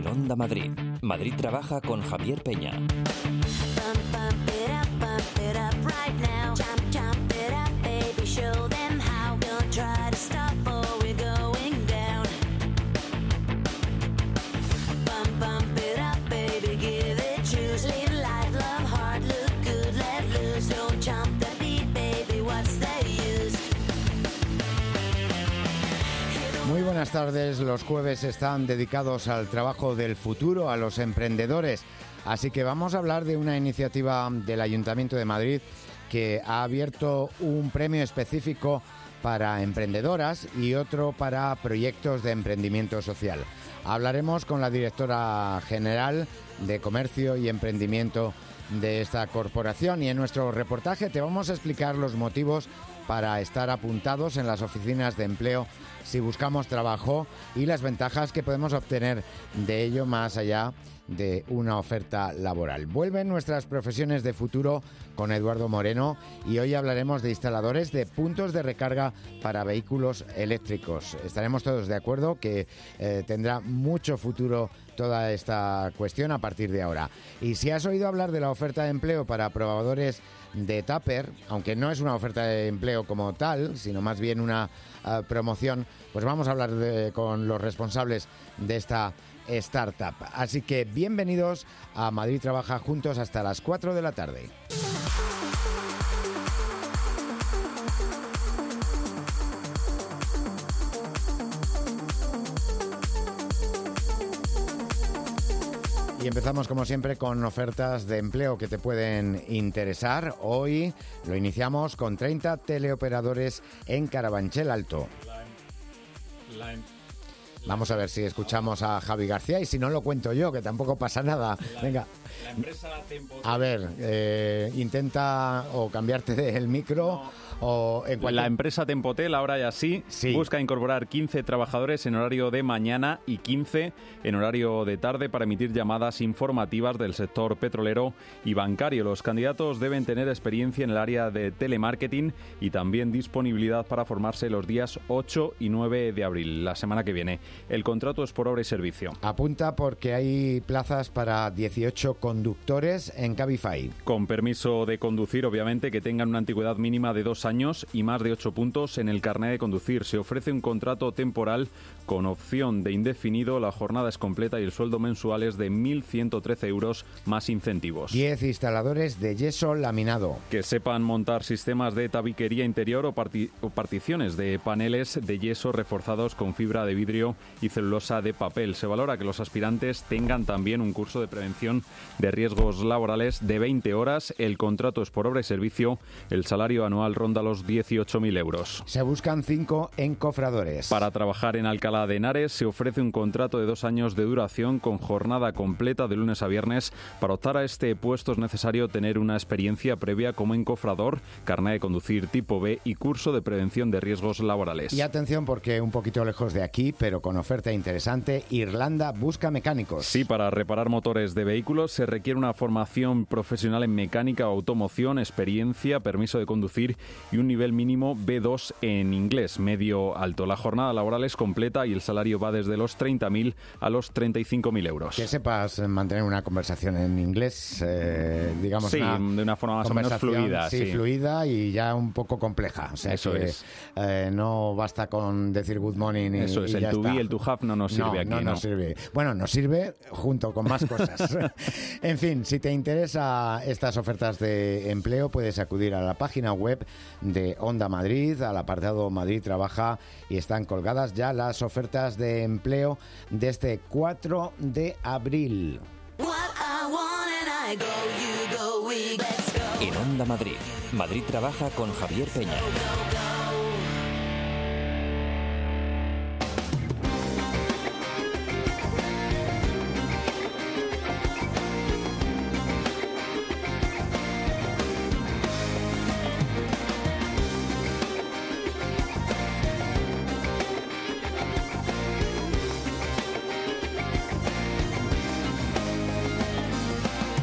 En Onda Madrid, Madrid trabaja con Javier Peña. Muy buenas tardes. Los jueves están dedicados al trabajo del futuro, a los emprendedores. Así que vamos a hablar de una iniciativa del Ayuntamiento de Madrid que ha abierto un premio específico para emprendedoras y otro para proyectos de emprendimiento social. Hablaremos con la directora general de Comercio y Emprendimiento de esta corporación y en nuestro reportaje te vamos a explicar los motivos para estar apuntados en las oficinas de empleo si buscamos trabajo y las ventajas que podemos obtener de ello más allá de una oferta laboral. Vuelven nuestras profesiones de futuro con Eduardo Moreno y hoy hablaremos de instaladores de puntos de recarga para vehículos eléctricos. Estaremos todos de acuerdo que tendrá mucho futuro toda esta cuestión a partir de ahora. Y si has oído hablar de la oferta de empleo para probadores de Tupper, aunque no es una oferta de empleo como tal, sino más bien una promoción, pues vamos a hablar con los responsables de esta startup. Así que bienvenidos a Madrid Trabaja juntos hasta las 4 de la tarde. Y empezamos como siempre con ofertas de empleo que te pueden interesar. Hoy lo iniciamos con 30 teleoperadores en Carabanchel Alto. Vamos a ver si escuchamos a Javi García y si no lo cuento yo, que tampoco pasa nada. Venga. La empresa Tempotel. A ver, intenta o cambiarte del micro o en cualquier... La empresa Tempotel, ahora ya sí, busca incorporar 15 trabajadores en horario de mañana y 15 en horario de tarde para emitir llamadas informativas del sector petrolero y bancario. Los candidatos deben tener experiencia en el área de telemarketing y también disponibilidad para formarse los días 8 y 9 de abril, la semana que viene. El contrato es por obra y servicio. Apunta porque hay plazas para 18 conductores en Cabify. Con permiso de conducir, obviamente, que tengan una antigüedad mínima de 2 años y más de 8 puntos en el carné de conducir. Se ofrece un contrato temporal con opción de indefinido. La jornada es completa y el sueldo mensual es de 1.113 euros más incentivos. 10 instaladores de yeso laminado. Que sepan montar sistemas de tabiquería interior o particiones de paneles de yeso reforzados con fibra de vidrio y celulosa de papel. Se valora que los aspirantes tengan también un curso de prevención de riesgos laborales de 20 horas. El contrato es por obra y servicio. El salario anual ronda los 18.000 euros. Se buscan 5 encofradores. Para trabajar en Alcalá de Henares se ofrece un contrato de 2 años de duración con jornada completa de lunes a viernes. Para optar a este puesto es necesario tener una experiencia previa como encofrador, carné de conducir tipo B y curso de prevención de riesgos laborales. Y atención porque un poquito lejos de aquí, pero con oferta interesante, Irlanda busca mecánicos. Sí, para reparar motores de vehículos se requiere una formación profesional en mecánica o automoción, experiencia, permiso de conducir y un nivel mínimo B2 en inglés medio alto. La jornada laboral es completa y el salario va desde los 30.000 a los 35.000 euros. Que sepas mantener una conversación en inglés, digamos. Sí, de una forma más o menos fluida. Sí, fluida y ya un poco compleja. O sea, eso que, es. No basta con decir good morning eso es, y el ya to está. be, el to have no nos sirve aquí. No nos sirve. Bueno, nos sirve junto con más cosas. En fin, si te interesa estas ofertas de empleo, puedes acudir a la página web de Onda Madrid, al apartado Madrid Trabaja, y están colgadas ya las ofertas de empleo de este 4 de abril. En Onda Madrid, Madrid Trabaja con Javier Peña.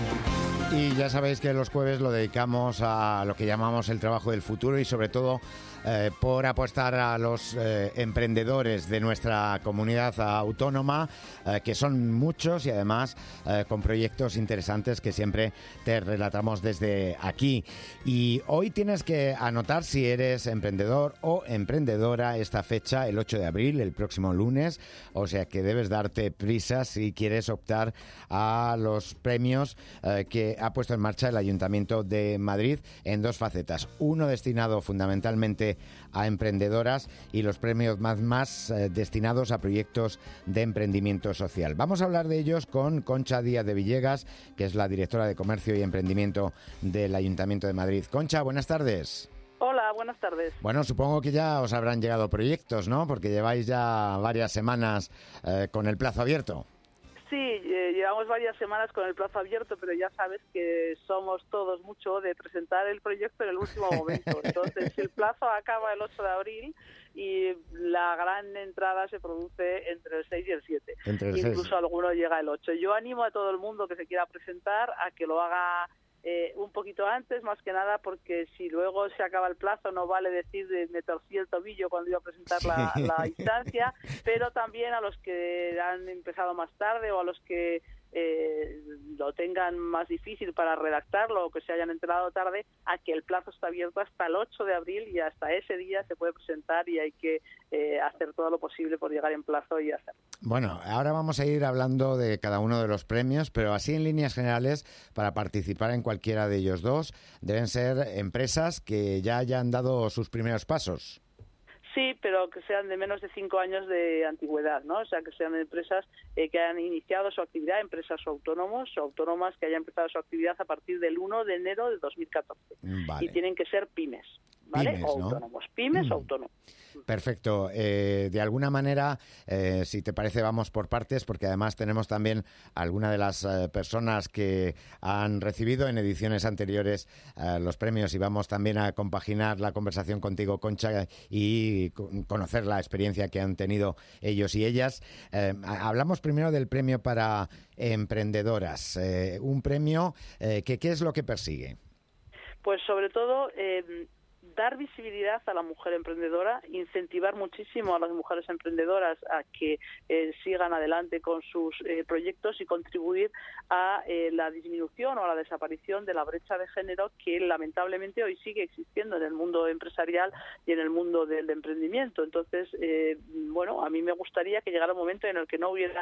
Y ya sabéis que los jueves lo dedicamos a lo que llamamos el trabajo del futuro y sobre todo por apostar a los emprendedores de nuestra comunidad autónoma, que son muchos y además con proyectos interesantes que siempre te relatamos desde aquí. Y hoy tienes que anotar, si eres emprendedor o emprendedora, esta fecha, el 8 de abril, el próximo lunes, o sea que debes darte prisa si quieres optar a los premios que ha puesto en marcha el Ayuntamiento de Madrid en dos facetas. Uno destinado fundamentalmente a emprendedoras y los premios más destinados a proyectos de emprendimiento social. Vamos a hablar de ellos con Concha Díaz de Villegas, que es la directora de Comercio y Emprendimiento del Ayuntamiento de Madrid. Concha, buenas tardes. Hola, buenas tardes. Bueno, supongo que ya os habrán llegado proyectos, ¿no? Porque lleváis ya varias semanas con el plazo abierto. Sí, llevamos varias semanas con el plazo abierto, pero ya sabes que somos todos mucho de presentar el proyecto en el último momento. Entonces, el plazo acaba el 8 de abril y la gran entrada se produce entre el 6 y el 7. Incluso alguno llega el 8. Yo animo a todo el mundo que se quiera presentar a que lo haga un poquito antes, más que nada porque si luego se acaba el plazo no vale decir de me torcí el tobillo cuando iba a presentar la instancia, pero también a los que han empezado más tarde o a los que lo tengan más difícil para redactarlo o que se hayan enterado tarde, a que el plazo está abierto hasta el 8 de abril y hasta ese día se puede presentar y hay que hacer todo lo posible por llegar en plazo y hacerlo. Bueno, ahora vamos a ir hablando de cada uno de los premios, pero así en líneas generales, para participar en cualquiera de ellos dos, deben ser empresas que ya hayan dado sus primeros pasos. Sí, pero que sean de menos de 5 años de antigüedad, ¿no? O sea, que sean empresas que hayan iniciado su actividad, empresas o autónomos o autónomas que hayan empezado su actividad a partir del 1 de enero de 2014. Vale. Y tienen que ser pymes, ¿vale? Pymes, o ¿no? Autónomos. Pymes o autónomos. Perfecto. De alguna manera, si te parece, vamos por partes, porque además tenemos también alguna de las personas que han recibido en ediciones anteriores los premios y vamos también a compaginar la conversación contigo, Concha, y conocer la experiencia que han tenido ellos y ellas. Hablamos primero del premio para emprendedoras. Un premio que ¿qué es lo que persigue? Pues sobre todo dar visibilidad a la mujer emprendedora, incentivar muchísimo a las mujeres emprendedoras a que sigan adelante con sus proyectos y contribuir a la disminución o a la desaparición de la brecha de género que lamentablemente hoy sigue existiendo en el mundo empresarial y en el mundo del emprendimiento. Entonces, bueno, a mí me gustaría que llegara un momento en el que no hubiera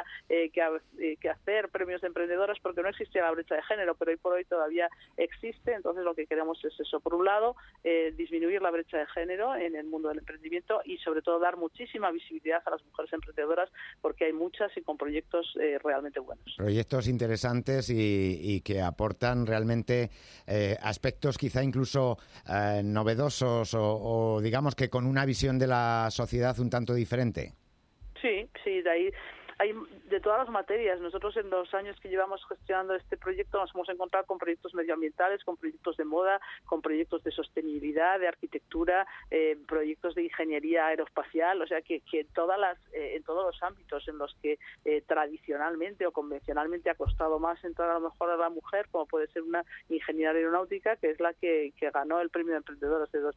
que hacer premios de emprendedoras porque no existía la brecha de género, pero hoy por hoy todavía existe. Entonces, lo que queremos es eso. Por un lado, disminuir la brecha de género en el mundo del emprendimiento y sobre todo dar muchísima visibilidad a las mujeres emprendedoras porque hay muchas y con proyectos realmente buenos. Proyectos interesantes y que aportan realmente aspectos quizá incluso novedosos o digamos que con una visión de la sociedad un tanto diferente. Sí, de ahí hay de todas las materias. Nosotros en los años que llevamos gestionando este proyecto nos hemos encontrado con proyectos medioambientales, con proyectos de moda, con proyectos de sostenibilidad, de arquitectura, proyectos de ingeniería aeroespacial, o sea que en todos los ámbitos en los que tradicionalmente o convencionalmente ha costado más entrar a lo mejor a la mujer, como puede ser una ingeniera aeronáutica, que es la que ganó el premio de emprendedoras de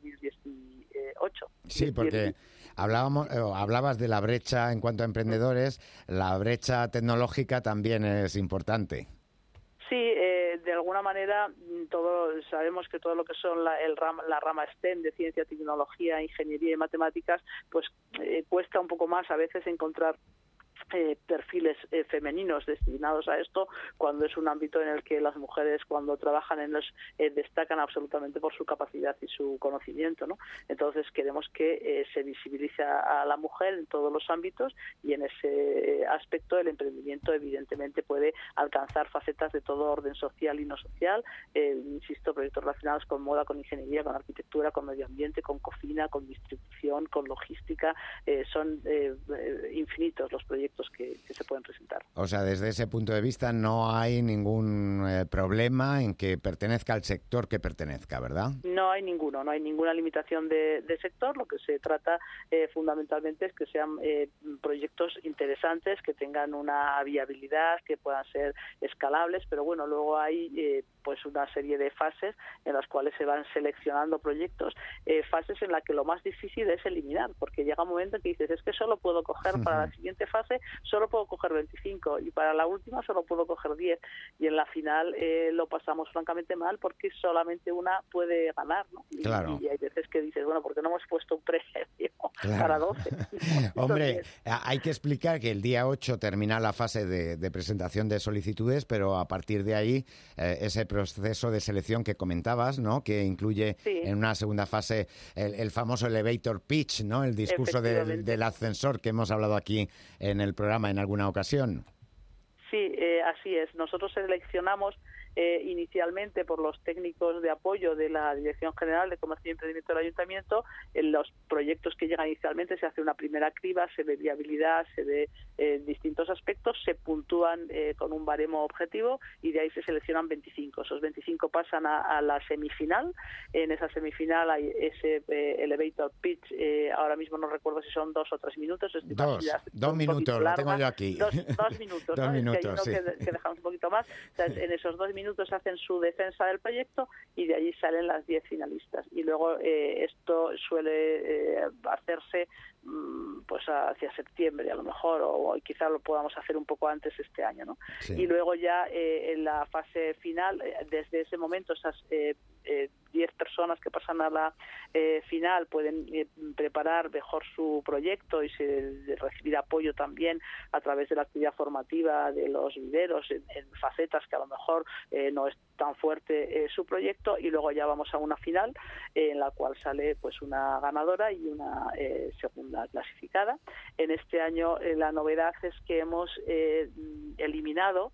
2018. Sí, porque hablabas de la brecha en cuanto a emprendedores. La brecha tecnológica también es importante. Sí, de alguna manera todos sabemos que todo lo que son la rama STEM de ciencia, tecnología, ingeniería y matemáticas, pues cuesta un poco más a veces encontrar perfiles femeninos destinados a esto cuando es un ámbito en el que las mujeres cuando trabajan en los destacan absolutamente por su capacidad y su conocimiento, ¿no? Entonces queremos que se visibilice a la mujer en todos los ámbitos y en ese aspecto el emprendimiento evidentemente puede alcanzar facetas de todo orden social y no social, insisto, proyectos relacionados con moda, con ingeniería, con arquitectura, con medio ambiente, con cocina, con distribución, con logística, son infinitos los proyectos proyectos que se pueden presentar. O sea, desde ese punto de vista no hay ningún problema en que pertenezca al sector que pertenezca, ¿verdad? No hay ninguna limitación de sector. Lo que se trata fundamentalmente es que sean proyectos interesantes, que tengan una viabilidad, que puedan ser escalables, pero bueno, luego hay pues una serie de fases en las cuales se van seleccionando proyectos, fases en las que lo más difícil es eliminar, porque llega un momento en que dices, es que solo puedo coger para la siguiente fase, solo puedo coger 25 y para la última solo puedo coger 10, y en la final lo pasamos francamente mal porque solamente una puede ganar, ¿no? Claro. Y hay veces que dices, bueno, ¿por qué no hemos puesto un premio para 12? Hombre, hay que explicar que el día 8 termina la fase de presentación de solicitudes, pero a partir de ahí ese proceso de selección que comentabas, ¿no? Que incluye en una segunda fase el famoso elevator pitch, ¿no? El discurso del ascensor que hemos hablado aquí en el programa en alguna ocasión. Sí, así es. Nosotros seleccionamos inicialmente por los técnicos de apoyo de la Dirección General de Comercio y Emprendimiento del Ayuntamiento. En los proyectos que llegan inicialmente se hace una primera criba, se ve viabilidad, se ve distintos aspectos, se puntúan con un baremo objetivo y de ahí se seleccionan 25. Esos 25 pasan a la semifinal. En esa semifinal hay ese elevator pitch, ahora mismo no recuerdo si son 2 o 3 minutos. Dos minutos, lo tengo yo aquí. 2 minutos, ¿no? 2 minutos, es que hay uno que dejamos un poquito más. O sea, en esos 2 minutos hacen su defensa del proyecto y de allí salen las 10 finalistas. Y luego esto suele hacerse pues hacia septiembre a lo mejor, o quizá lo podamos hacer un poco antes este año, ¿no? Sí. Y luego ya en la fase final, desde ese momento esas 10 personas que pasan a la final pueden preparar mejor su proyecto y recibir apoyo también a través de la actividad formativa de los viveros en facetas que a lo mejor no es tan fuerte su proyecto, y luego ya vamos a una final en la cual sale pues una ganadora y una segunda clasificada. En este año la novedad es que hemos eliminado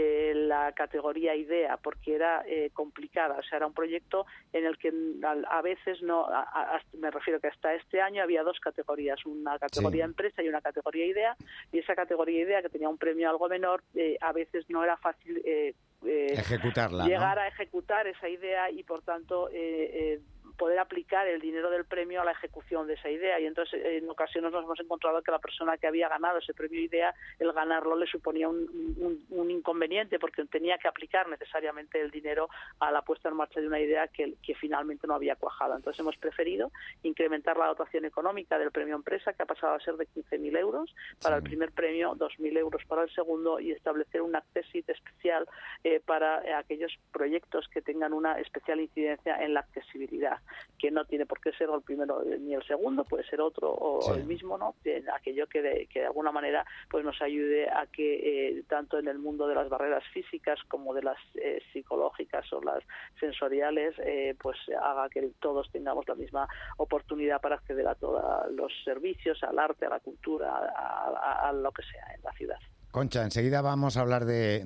la categoría idea porque era complicada, o sea, era un proyecto en el que a veces me refiero que hasta este año había 2 categorías, una categoría empresa y una categoría idea, y esa categoría idea, que tenía un premio algo menor, a veces no era fácil ejecutarla, llegar ¿no? A ejecutar esa idea y por tanto poder aplicar el dinero del premio a la ejecución de esa idea. Y entonces en ocasiones nos hemos encontrado que la persona que había ganado ese premio idea, el ganarlo le suponía un inconveniente porque tenía que aplicar necesariamente el dinero a la puesta en marcha de una idea que finalmente no había cuajado. Entonces hemos preferido incrementar la dotación económica del premio empresa, que ha pasado a ser de 15.000 euros para el primer premio, 2.000 euros para el segundo, y establecer un accessit especial para aquellos proyectos que tengan una especial incidencia en la accesibilidad, que no tiene por qué ser el primero ni el segundo, puede ser otro o el mismo, ¿no? Aquello que de alguna manera pues nos ayude a que tanto en el mundo de las barreras físicas como de las psicológicas o las sensoriales pues haga que todos tengamos la misma oportunidad para acceder a todos los servicios, al arte, a la cultura, a lo que sea en la ciudad. Concha, enseguida vamos a hablar de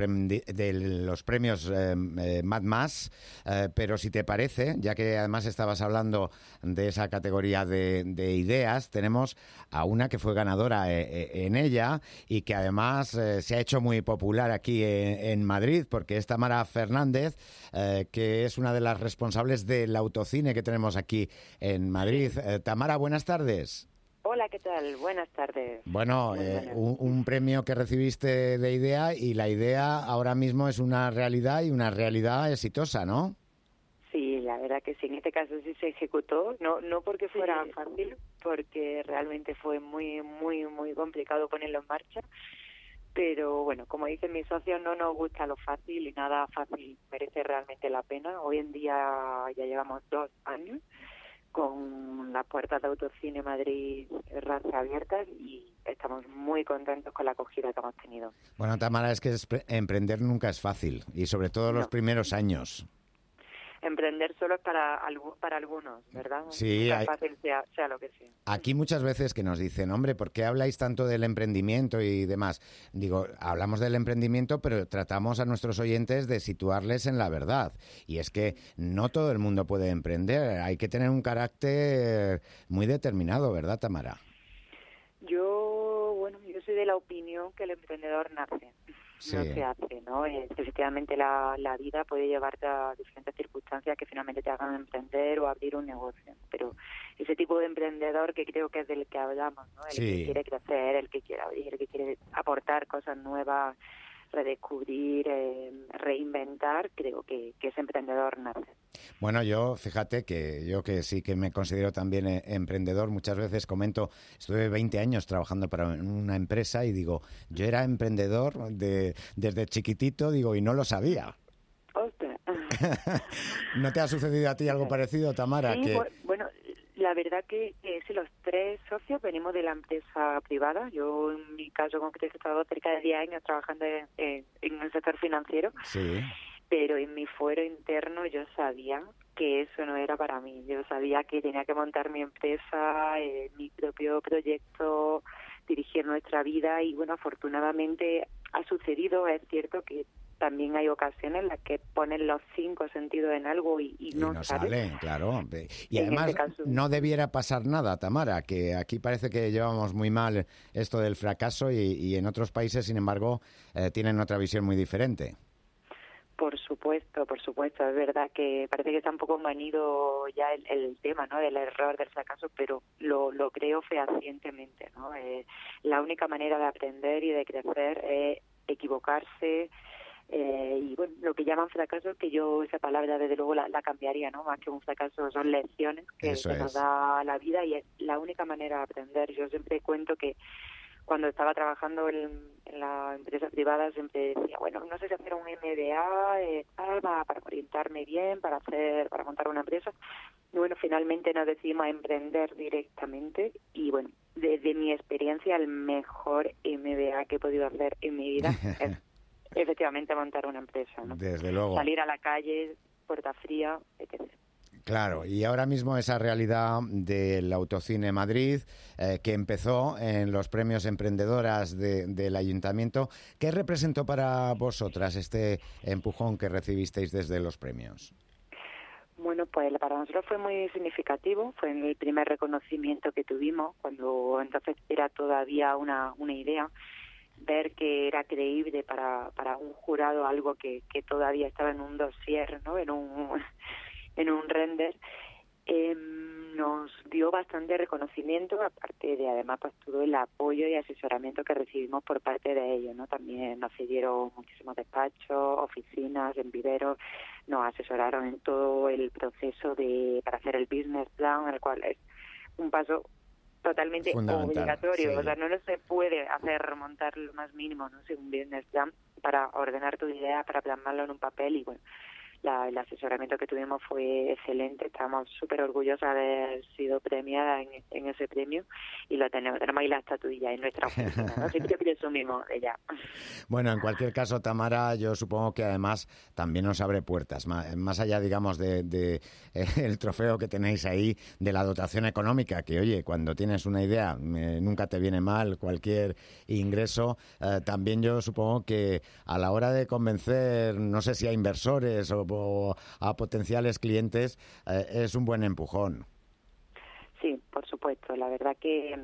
los premios MAD+, pero si te parece, ya que además estabas hablando de esa categoría de ideas, tenemos a una que fue ganadora en ella y que además se ha hecho muy popular aquí en Madrid, porque es Tamara Fernández, que es una de las responsables del autocine que tenemos aquí en Madrid. Tamara, buenas tardes. Hola, ¿qué tal? Buenas tardes. Bueno, un premio que recibiste de idea, y la idea ahora mismo es una realidad, y una realidad exitosa, ¿no? Sí, la verdad que sí. En este caso sí se ejecutó, no porque fuera fácil, porque realmente fue muy, muy, muy complicado ponerlo en marcha. Pero bueno, como dicen mis socios, no nos gusta lo fácil y nada fácil merece realmente la pena. Hoy en día ya llevamos 2 años con las puertas de Autocine Madrid abiertas y estamos muy contentos con la acogida que hemos tenido. Bueno, Tamara, es que emprender nunca es fácil, y sobre todo los primeros años. Emprender solo es para algunos, ¿verdad? Sí, fácil sea lo que sea. Aquí muchas veces que nos dicen, hombre, ¿por qué habláis tanto del emprendimiento y demás? Digo, hablamos del emprendimiento, pero tratamos a nuestros oyentes de situarles en la verdad. Y es que no todo el mundo puede emprender, hay que tener un carácter muy determinado, ¿verdad, Tamara? Yo soy de la opinión que el emprendedor nace. Sí. No se hace, ¿no? Efectivamente la vida puede llevarte a diferentes circunstancias que finalmente te hagan emprender o abrir un negocio, pero ese tipo de emprendedor que creo que es del que hablamos, ¿no? El que quiere crecer, el que quiere abrir, el que quiere aportar cosas nuevas, redescubrir, reinventar, creo que ese emprendedor nace. Bueno, yo, fíjate que yo que sí que me considero también emprendedor, muchas veces comento, estuve 20 años trabajando para una empresa y digo, yo era emprendedor desde chiquitito, digo, y no lo sabía. ¡Ostras! ¿No te ha sucedido a ti algo parecido, Tamara? Sí, bueno, la verdad que sí, los 3 socios venimos de la empresa privada. Yo, en mi caso concreto, he estado cerca de 10 años trabajando en el sector financiero. Sí. Pero en mi fuero interno yo sabía que eso no era para mí. Yo sabía que tenía que montar mi empresa, mi propio proyecto, dirigir nuestra vida y, bueno, afortunadamente ha sucedido. Es cierto que también hay ocasiones en las que ponen los 5 sentidos en algo y no sale, claro. Y además no debiera pasar nada, Tamara, que aquí parece que llevamos muy mal esto del fracaso y en otros países, sin embargo, tienen otra visión muy diferente. Por supuesto. Es verdad que parece que está un poco manido ya el tema, ¿no? Del error, del fracaso, pero lo creo fehacientemente, ¿no? La única manera de aprender y de crecer es equivocarse. Y bueno, lo que llaman fracaso, que yo esa palabra desde luego la cambiaría, ¿no? Más que un fracaso son lecciones que nos da la vida y es la única manera de aprender. Yo siempre cuento que cuando estaba trabajando en la empresa privada siempre decía, bueno, no sé si hacer un MBA para orientarme bien, para montar una empresa. Y bueno, finalmente nos decidimos a emprender directamente y bueno, desde mi experiencia el mejor MBA que he podido hacer en mi vida es efectivamente montar una empresa, ¿no? Desde luego. Salir a la calle, puerta fría, etc. Claro, y ahora mismo esa realidad del Autocine Madrid, que empezó en los premios emprendedoras del Ayuntamiento, ¿qué representó para vosotras este empujón que recibisteis desde los premios? Bueno, pues para nosotros fue muy significativo, fue el primer reconocimiento que tuvimos, cuando entonces era todavía una idea, ver que era creíble para un jurado algo que todavía estaba en un dossier, ¿no? En un render, nos dio bastante reconocimiento, aparte de además pues todo el apoyo y asesoramiento que recibimos por parte de ellos, ¿no? También nos cedieron muchísimos despachos, oficinas, en viveros, nos asesoraron en todo el proceso para hacer el business plan, el cual es un paso totalmente obligatorio, sí. O sea, no se puede remontar lo más mínimo, ¿no? Un business plan para ordenar tu idea, para plasmarlo en un papel y bueno, el asesoramiento que tuvimos fue excelente, estamos súper orgullosos de haber sido premiada en ese premio y lo tenemos ahí la estatuilla en nuestra oficina, ¿no? Siempre presumimos de ella. Bueno, en cualquier caso, Tamara, yo supongo que además también nos abre puertas, más allá, digamos, de el trofeo que tenéis ahí, de la dotación económica, que oye, cuando tienes una idea nunca te viene mal cualquier ingreso, también yo supongo que a la hora de convencer, no sé si a inversores o a potenciales clientes, es un buen empujón. Sí, por supuesto. La verdad que,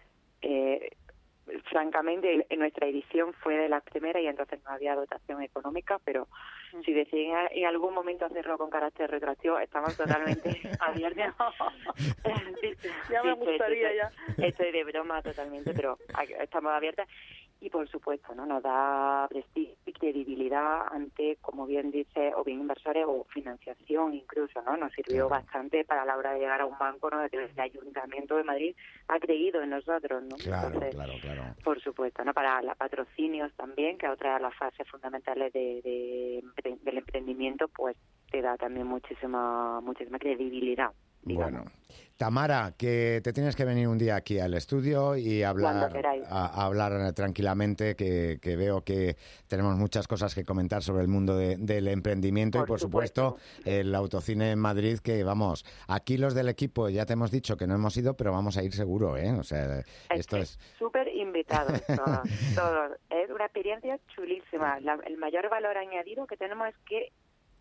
francamente, en nuestra edición fue de las primeras y entonces no había dotación económica, pero si deciden en algún momento hacerlo con carácter retroactivo, estamos totalmente abiertos. Ya me gustaría ya. Estoy de broma totalmente, pero estamos abiertas. Y por supuesto, ¿no? Nos da prestigio y credibilidad ante, como bien dice, o bien inversores o financiación incluso, ¿no? Nos sirvió bastante para la hora de llegar a un banco, ¿no? Que el Ayuntamiento de Madrid ha creído en nosotros, ¿no? Claro, entonces, claro. Por supuesto, ¿no? Para los patrocinios también, que es otra de las fases fundamentales del emprendimiento, pues te da también muchísima credibilidad. Digamos. Bueno, Tamara, que te tienes que venir un día aquí al estudio y hablar tranquilamente, que veo que tenemos muchas cosas que comentar sobre el mundo del emprendimiento y por supuesto el Autocine en Madrid, que vamos, aquí los del equipo ya te hemos dicho que no hemos ido, pero vamos a ir seguro, ¿eh? O sea, esto es súper invitados todos. Es una experiencia chulísima. El mayor valor añadido que tenemos es que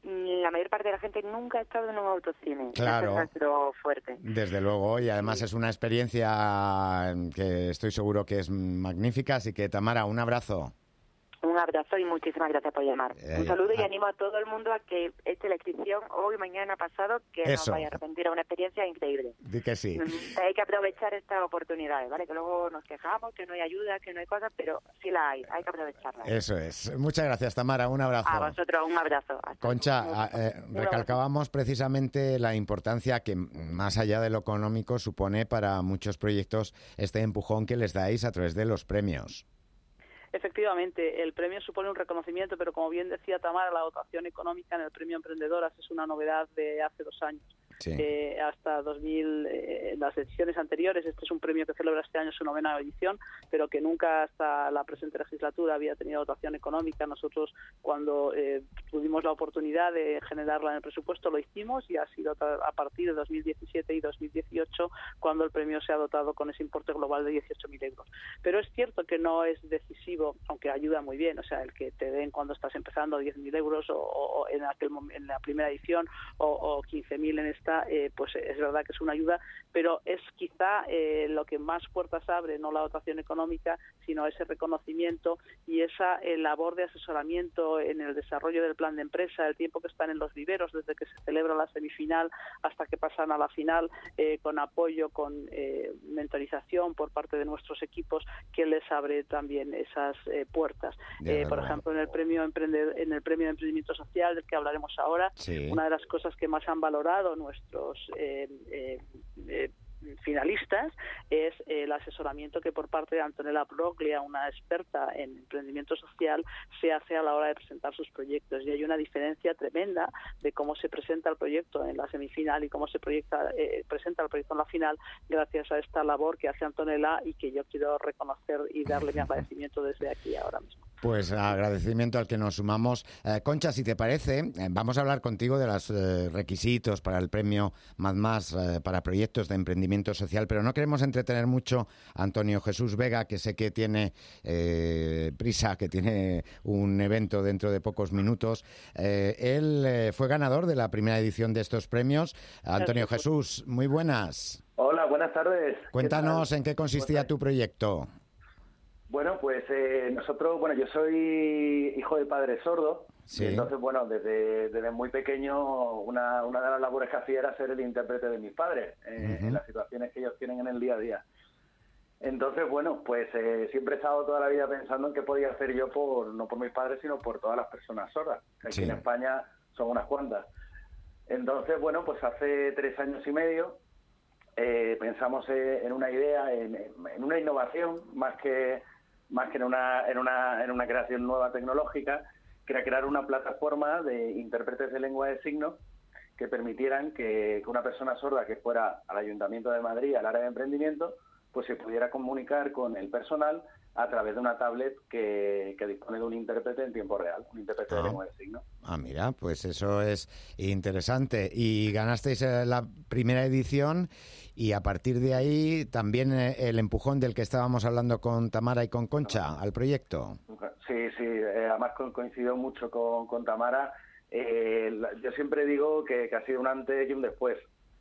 la mayor parte de la gente nunca ha estado en un autocine. Claro. Eso es nuestro fuerte. Desde luego, y además es una experiencia que estoy seguro que es magnífica, así que Tamara, un abrazo. Un abrazo y muchísimas gracias por llamar. Un saludo y animo a todo el mundo a que eche la inscripción hoy, mañana, pasado, que no vaya a arrepentir, a una experiencia increíble. Di que sí. Hay que aprovechar estas oportunidades, ¿vale? Que luego nos quejamos, que no hay ayuda, que no hay cosas, pero sí la hay que aprovecharla. Eso es. Muchas gracias, Tamara, un abrazo. A vosotros, un abrazo. Concha, recalcábamos precisamente la importancia que, más allá de lo económico, supone para muchos proyectos este empujón que les dais a través de los premios. Efectivamente, el premio supone un reconocimiento, pero como bien decía Tamara, la dotación económica en el premio Emprendedoras es una novedad de hace 2 años. Sí. Hasta 2000, las ediciones anteriores, este es un premio que celebra este año su 9ª edición, pero que nunca hasta la presente legislatura había tenido dotación económica. Nosotros, cuando tuvimos la oportunidad de generarla en el presupuesto, lo hicimos, y ha sido a partir de 2017 y 2018 cuando el premio se ha dotado con ese importe global de 18.000 euros. Pero es cierto que no es decisivo, aunque ayuda muy bien, o sea, el que te den cuando estás empezando 10.000 euros o en la primera edición o 15.000 en esta, pues es verdad que es una ayuda, pero es quizá lo que más puertas abre, no la dotación económica, sino ese reconocimiento y esa labor de asesoramiento en el desarrollo del plan de empresa, el tiempo que están en los viveros, desde que se celebra la semifinal hasta que pasan a la final, con apoyo, con mentorización por parte de nuestros equipos, que les abre también esas puertas. Por ejemplo, en el premio de emprendimiento social, del que hablaremos ahora, sí, una de las cosas que más han valorado nuestros finalistas es el asesoramiento que por parte de Antonella Broglia, una experta en emprendimiento social, se hace a la hora de presentar sus proyectos, y hay una diferencia tremenda de cómo se presenta el proyecto en la semifinal y cómo se presenta el proyecto en la final, gracias a esta labor que hace Antonella y que yo quiero reconocer y darle mi agradecimiento desde aquí ahora mismo. Pues agradecimiento al que nos sumamos. Concha, si te parece, vamos a hablar contigo de los requisitos para el premio Más para proyectos de emprendimiento social, pero no queremos entretener mucho a Antonio Jesús Vega, que sé que tiene prisa, que tiene un evento dentro de pocos minutos. Él fue ganador de la primera edición de estos premios. Antonio Jesús, muy buenas. Hola, buenas tardes. Cuéntanos en qué consistía tu proyecto. Bueno, pues yo soy hijo de padre sordo, sí. Y entonces, bueno, desde muy pequeño una de las labores que hacía era ser el intérprete de mis padres en las situaciones que ellos tienen en el día a día. Entonces, bueno, pues siempre he estado toda la vida pensando en qué podía hacer yo no por mis padres, sino por todas las personas sordas, que aquí en España son unas cuantas. Entonces, bueno, pues hace 3 años y medio pensamos en una idea, en una innovación, más que en una creación nueva tecnológica, que era crear una plataforma de intérpretes de lengua de signos que permitieran que una persona sorda que fuera al Ayuntamiento de Madrid, al área de emprendimiento, pues se pudiera comunicar con el personal a través de una tablet que dispone de un intérprete en tiempo real, un intérprete de lengua de signos. Mira, pues eso es interesante. Y ganasteis la primera edición, y a partir de ahí también el empujón del que estábamos hablando con Tamara y con Concha al proyecto. Sí, además coincido mucho con Tamara. Yo siempre digo que ha sido un antes y un después.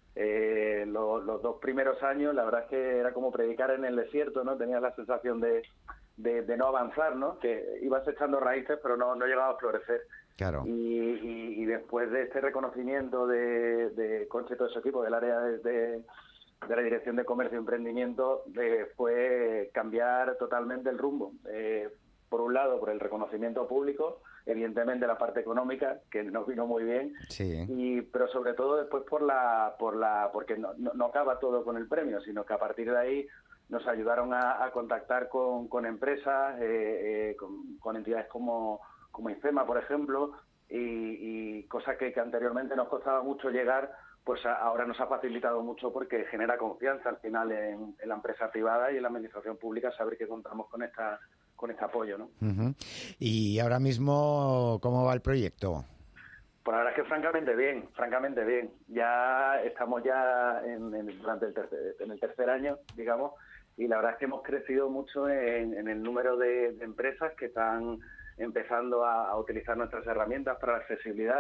Los 2 primeros años, la verdad es que era como predicar en el desierto, ¿no? Tenías la sensación de no avanzar, ¿no? Que ibas echando raíces, pero no llegaba a florecer. Claro. Y después de este reconocimiento de Concha y todo ese equipo del área de la Dirección de Comercio y Emprendimiento, fue cambiar totalmente el rumbo. Por un lado, por el reconocimiento público, evidentemente la parte económica, que nos vino muy bien, sí. Pero sobre todo después porque no acaba todo con el premio, sino que a partir de ahí nos ayudaron a contactar con empresas, con entidades como IFEMA, por ejemplo, y cosas que anteriormente nos costaba mucho llegar, pues ahora nos ha facilitado mucho, porque genera confianza al final en la empresa privada y en la administración pública saber que contamos con este apoyo, ¿no? Uh-huh. Y ahora mismo, ¿cómo va el proyecto? Pues la verdad es que francamente bien. Ya estamos durante el tercer año, digamos, y la verdad es que hemos crecido mucho en el número de empresas que están empezando a utilizar nuestras herramientas para la accesibilidad.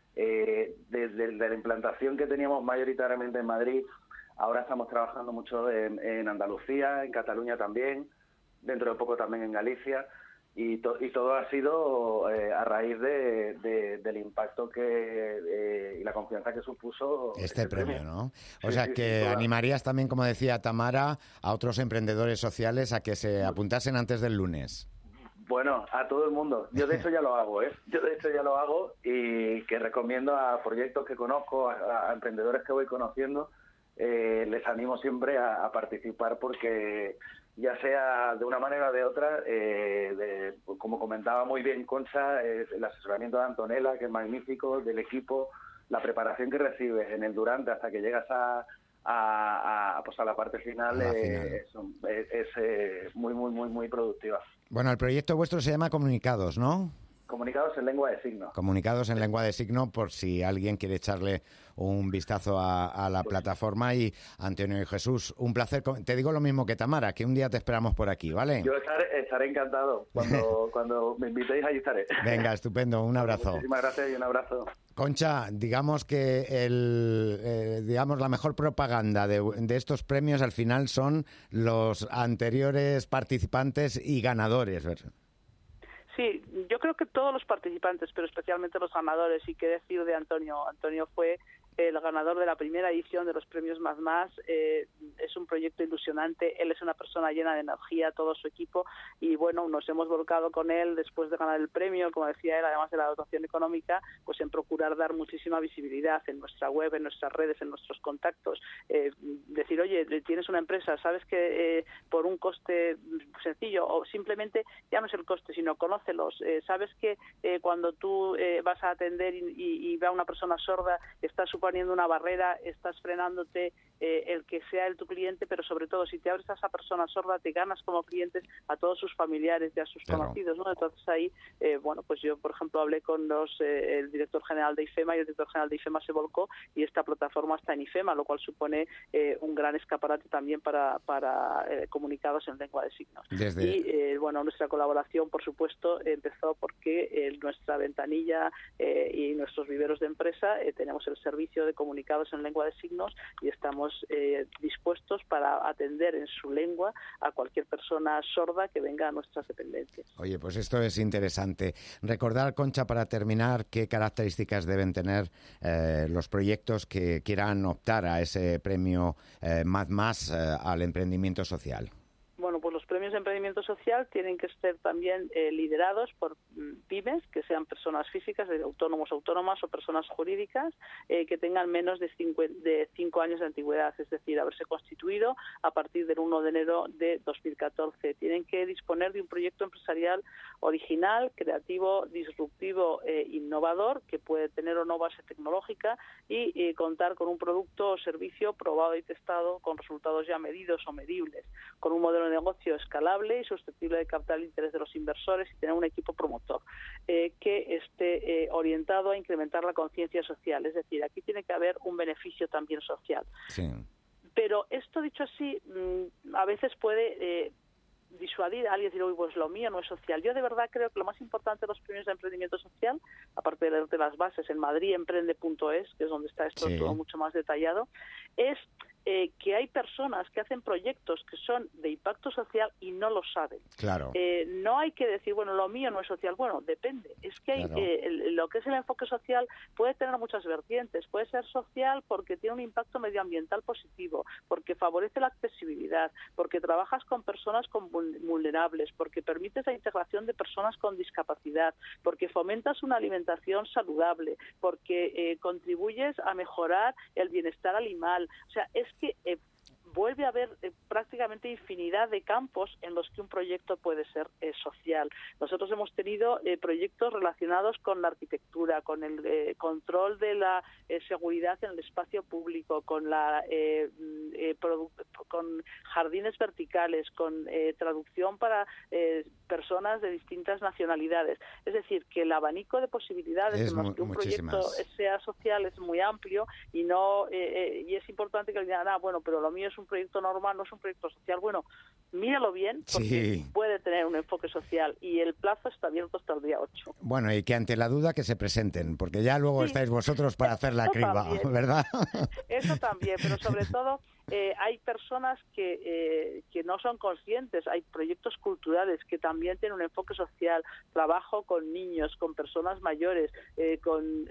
desde la implantación que teníamos mayoritariamente en Madrid, ahora estamos trabajando mucho en Andalucía, en Cataluña también, dentro de poco también en Galicia, y todo ha sido a raíz del impacto y la confianza que supuso este premio, ¿no? O sea, que animarías también, como decía Tamara, a otros emprendedores sociales a que se apuntasen antes del lunes. Bueno, a todo el mundo. Yo de hecho ya lo hago, Yo de hecho ya lo hago y que recomiendo a proyectos que conozco, a emprendedores que voy conociendo, les animo siempre a participar porque ya sea de una manera o de otra, como comentaba muy bien Concha, el asesoramiento de Antonella, que es magnífico, del equipo, la preparación que recibes en el durante hasta que llegas a la parte final, es muy, muy, muy, muy productiva. Bueno, el proyecto vuestro se llama Comunicados, ¿no? Comunicados en lengua de signo. Comunicados en lengua de signo, por si alguien quiere echarle un vistazo a la plataforma. Y Antonio y Jesús, un placer. Te digo lo mismo que Tamara, que un día te esperamos por aquí, ¿vale? Yo estaré encantado. Cuando me invitéis, ahí estaré. Venga, estupendo. Un abrazo. Muchísimas gracias y un abrazo. Concha, digamos que la mejor propaganda de estos premios al final son los anteriores participantes y ganadores, ¿verdad? Sí, yo creo que todos los participantes, pero especialmente los ganadores, y qué decir de Antonio. Antonio fue el ganador de la primera edición de los premios Más. Es un proyecto ilusionante, él es una persona llena de energía, todo su equipo, y bueno, nos hemos volcado con él después de ganar el premio, como decía él, además de la dotación económica, pues en procurar dar muchísima visibilidad en nuestra web, en nuestras redes, en nuestros contactos, decir, oye, tienes una empresa, sabes que por un coste sencillo, o simplemente ya no es el coste, sino conócelos, sabes que cuando tú vas a atender y va una persona sorda, estás suponiendo una barrera, estás frenándote el que sea tu cliente, pero sobre todo si te abres a esa persona sorda te ganas como clientes a todos sus familiares y a sus conocidos, ¿no? Entonces ahí, pues yo por ejemplo hablé con el director general de IFEMA y el director general de IFEMA se volcó y esta plataforma está en IFEMA, lo cual supone un gran escaparate también para comunicados en lengua de signos. Y nuestra colaboración por supuesto empezó porque nuestra ventanilla y nuestros viveros de empresa tenemos el servicio de comunicados en lengua de signos y estamos dispuestos para atender en su lengua a cualquier persona sorda que venga a nuestras dependencias. Oye, pues esto es interesante. Recordar, Concha, para terminar, qué características deben tener los proyectos que quieran optar a ese premio Más al emprendimiento social. Bueno, pues los premios de emprendimiento social tienen que ser también liderados por pymes, que sean personas físicas, de autónomos, autónomas o personas jurídicas que tengan menos de 5 años de antigüedad, es decir, haberse constituido a partir del 1 de enero de 2014. Tienen que disponer de un proyecto empresarial original, creativo, disruptivo e innovador, que puede tener o no base tecnológica y contar con un producto o servicio probado y testado con resultados ya medidos o medibles, con un modelo de negocio escalable y susceptible de captar el interés de los inversores y tener un equipo promotor que esté orientado a incrementar la conciencia social. Es decir, aquí tiene que haber un beneficio también social. Sí. Pero esto dicho así, a veces puede disuadir a alguien y decir, uy, pues lo mío no es social. Yo de verdad creo que lo más importante de los premios de emprendimiento social, aparte de las bases en madridemprende.es, que es donde está esto todo mucho más detallado, es que hay personas que hacen proyectos que son de impacto social y no lo saben. Claro. No hay que decir, bueno, lo mío no es social. Bueno, depende. Es que hay, lo que es el enfoque social puede tener muchas vertientes. Puede ser social porque tiene un impacto medioambiental positivo, porque favorece la accesibilidad, porque trabajas con personas vulnerables, porque permites la integración de personas con discapacidad, porque fomentas una alimentación saludable, porque contribuyes a mejorar el bienestar animal. O sea, es que vuelve a haber prácticamente infinidad de campos en los que un proyecto puede ser social. Nosotros hemos tenido proyectos relacionados con la arquitectura, con el control de la seguridad en el espacio público, con la con jardines verticales, con traducción para personas de distintas nacionalidades. Es decir, que el abanico de posibilidades en los que un proyecto sea social es muy amplio y no y es importante que le digan, bueno, pero lo mío es un proyecto normal, no es un proyecto social. Bueno, míralo bien, porque puede tener un enfoque social y el plazo está abierto hasta el día 8. Bueno, y que ante la duda que se presenten, porque ya luego estáis vosotros para hacer la criba, ¿verdad? Eso también, pero sobre todo hay personas que no son conscientes, hay proyectos culturales que también tienen un enfoque social, trabajo con niños, con personas mayores, es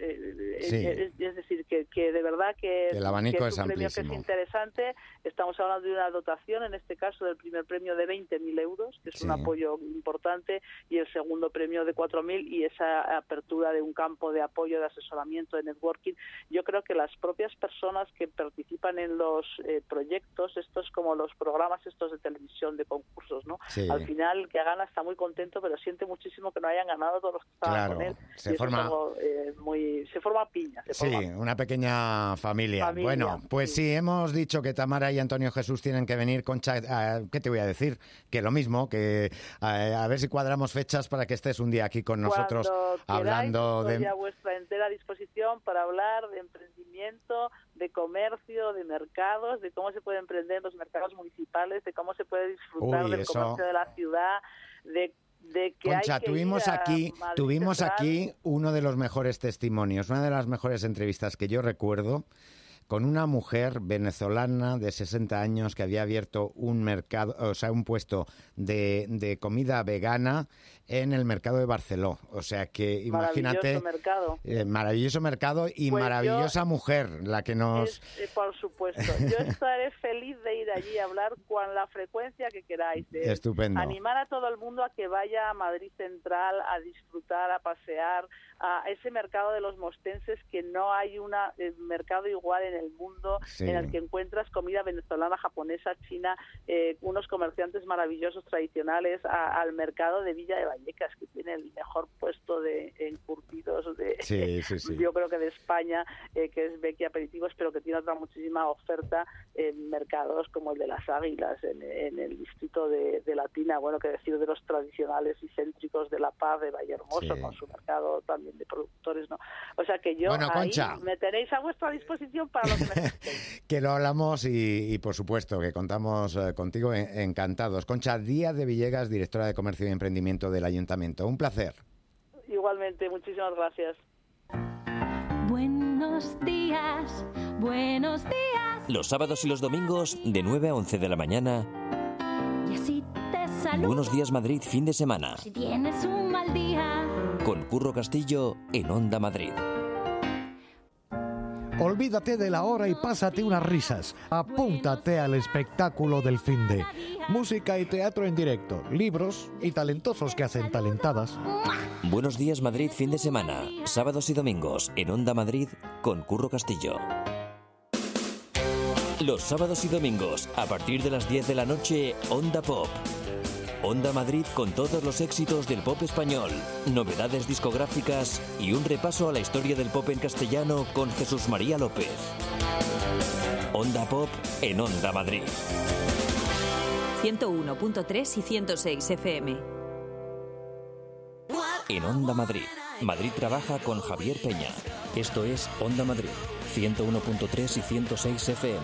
decir, que de verdad que el abanico es un premio que es interesante. Estamos hablando de una dotación, en este caso del primer premio de 20.000 euros, que es un apoyo importante, y el segundo premio de 4.000, y esa apertura de un campo de apoyo, de asesoramiento, de networking. Yo creo que las propias personas que participan en los proyectos, estos como los programas estos de televisión, de concursos, ¿no? Al final, el que gana está muy contento, pero siente muchísimo que no hayan ganado todos los que estaban con él. Se forma piña. Una pequeña familia. Bueno, pues sí, hemos dicho que Tamara y Antonio Jesús tienen que venir. Concha, ¿qué te voy a decir? Que lo mismo, que a ver si cuadramos fechas para que estés un día aquí con nosotros hablando de... Estoy a vuestra entera disposición para hablar de emprendimiento, de comercio, de mercados, de cómo se puede emprender en los mercados municipales, de cómo se puede disfrutar del comercio de la ciudad, de que Concha, hay que tuvimos aquí uno de los mejores testimonios, una de las mejores entrevistas que yo recuerdo, con una mujer venezolana de 60 años que había abierto un mercado, o sea, un puesto de comida vegana en el mercado de Barceló. O sea que imagínate, maravilloso mercado y pues maravillosa mujer la que nos... por supuesto, yo estaré feliz de ir allí a hablar con la frecuencia que queráis. Estupendo. Animar a todo el mundo a que vaya a Madrid Central a disfrutar, a pasear, a ese mercado de los mostenses, que no hay un mercado igual en el mundo, en el que encuentras comida venezolana, japonesa, china, unos comerciantes maravillosos tradicionales, al mercado de Villa de Vallecas, que tiene el mejor puesto de encurtidos yo creo que de España, que es Becky Aperitivos, pero que tiene otra muchísima oferta en mercados como el de las Águilas, en el distrito de Latina, bueno, que decir de los tradicionales y céntricos de La Paz, de Vallehermoso, con su mercado también de productores, ¿no? O sea que yo, ahí Concha, me tenéis a vuestra disposición para lo que necesitéis. Que lo hablamos y por supuesto que contamos contigo, encantados. Concha Díaz de Villegas, directora de Comercio y Emprendimiento del Ayuntamiento. Un placer. Igualmente, muchísimas gracias. Buenos días, buenos días. Los sábados y los domingos de 9 a 11 de la mañana. Y así te saludo. Buenos días Madrid, fin de semana. Si tienes un mal día. Con Curro Castillo en Onda Madrid. Olvídate de la hora y pásate unas risas. Apúntate al espectáculo del finde. Música y teatro en directo, libros y talentosos que hacen talentadas. Buenos días Madrid, fin de semana. Sábados y domingos en Onda Madrid con Curro Castillo. Los sábados y domingos, a partir de las 10 de la noche, Onda Pop. Onda Madrid con todos los éxitos del pop español, novedades discográficas y un repaso a la historia del pop en castellano con Jesús María López. Onda Pop en Onda Madrid. 101.3 y 106 FM. En Onda Madrid, Madrid trabaja con Javier Peña. Esto es Onda Madrid, 101.3 y 106 FM.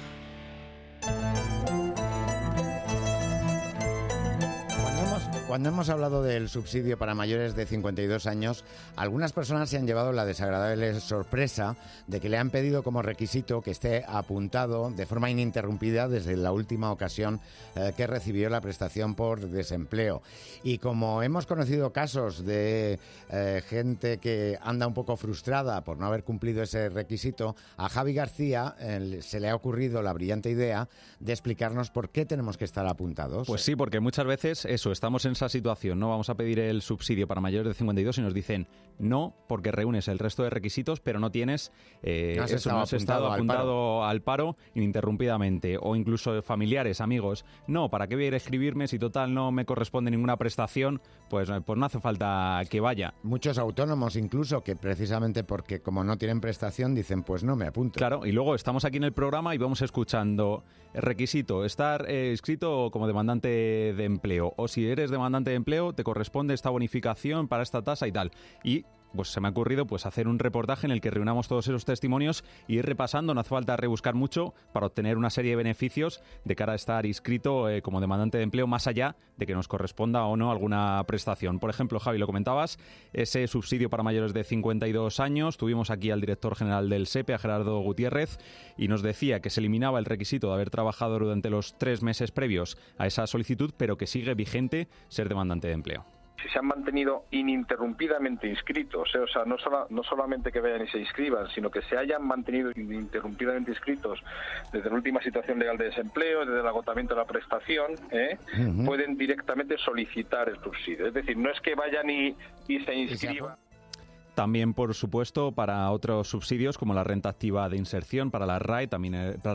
Cuando hemos hablado del subsidio para mayores de 52 años, algunas personas se han llevado la desagradable sorpresa de que le han pedido como requisito que esté apuntado de forma ininterrumpida desde la última ocasión que recibió la prestación por desempleo. Y como hemos conocido casos de gente que anda un poco frustrada por no haber cumplido ese requisito, a Javi García se le ha ocurrido la brillante idea de explicarnos por qué tenemos que estar apuntados. Pues sí, porque muchas veces estamos en esa situación, ¿no? Vamos a pedir el subsidio para mayores de 52 y nos dicen no, porque reúnes el resto de requisitos, pero no tienes no has estado apuntado al paro ininterrumpidamente, o incluso familiares, amigos, no, ¿para qué voy a ir a escribirme si total no me corresponde ninguna prestación? Pues no hace falta que vaya. Muchos autónomos incluso que precisamente porque como no tienen prestación dicen pues no me apunto. Claro, y luego estamos aquí en el programa y vamos escuchando el requisito, estar inscrito como demandante de empleo, o si eres demandante de empleo te corresponde esta bonificación para esta tasa y tal. Y pues se me ha ocurrido pues hacer un reportaje en el que reunamos todos esos testimonios y ir repasando. No hace falta rebuscar mucho para obtener una serie de beneficios de cara a estar inscrito como demandante de empleo, más allá de que nos corresponda o no alguna prestación. Por ejemplo, Javi, lo comentabas, ese subsidio para mayores de 52 años. Tuvimos aquí al director general del SEPE, a Gerardo Gutiérrez, y nos decía que se eliminaba el requisito de haber trabajado durante los 3 meses previos a esa solicitud, pero que sigue vigente ser demandante de empleo. Si se han mantenido ininterrumpidamente inscritos, o sea, no solamente que vayan y se inscriban, sino que se hayan mantenido ininterrumpidamente inscritos desde la última situación legal de desempleo, desde el agotamiento de la prestación, pueden directamente solicitar el subsidio. Es decir, no es que vayan y se inscriban. También, por supuesto, para otros subsidios como la renta activa de inserción, para la RAI, también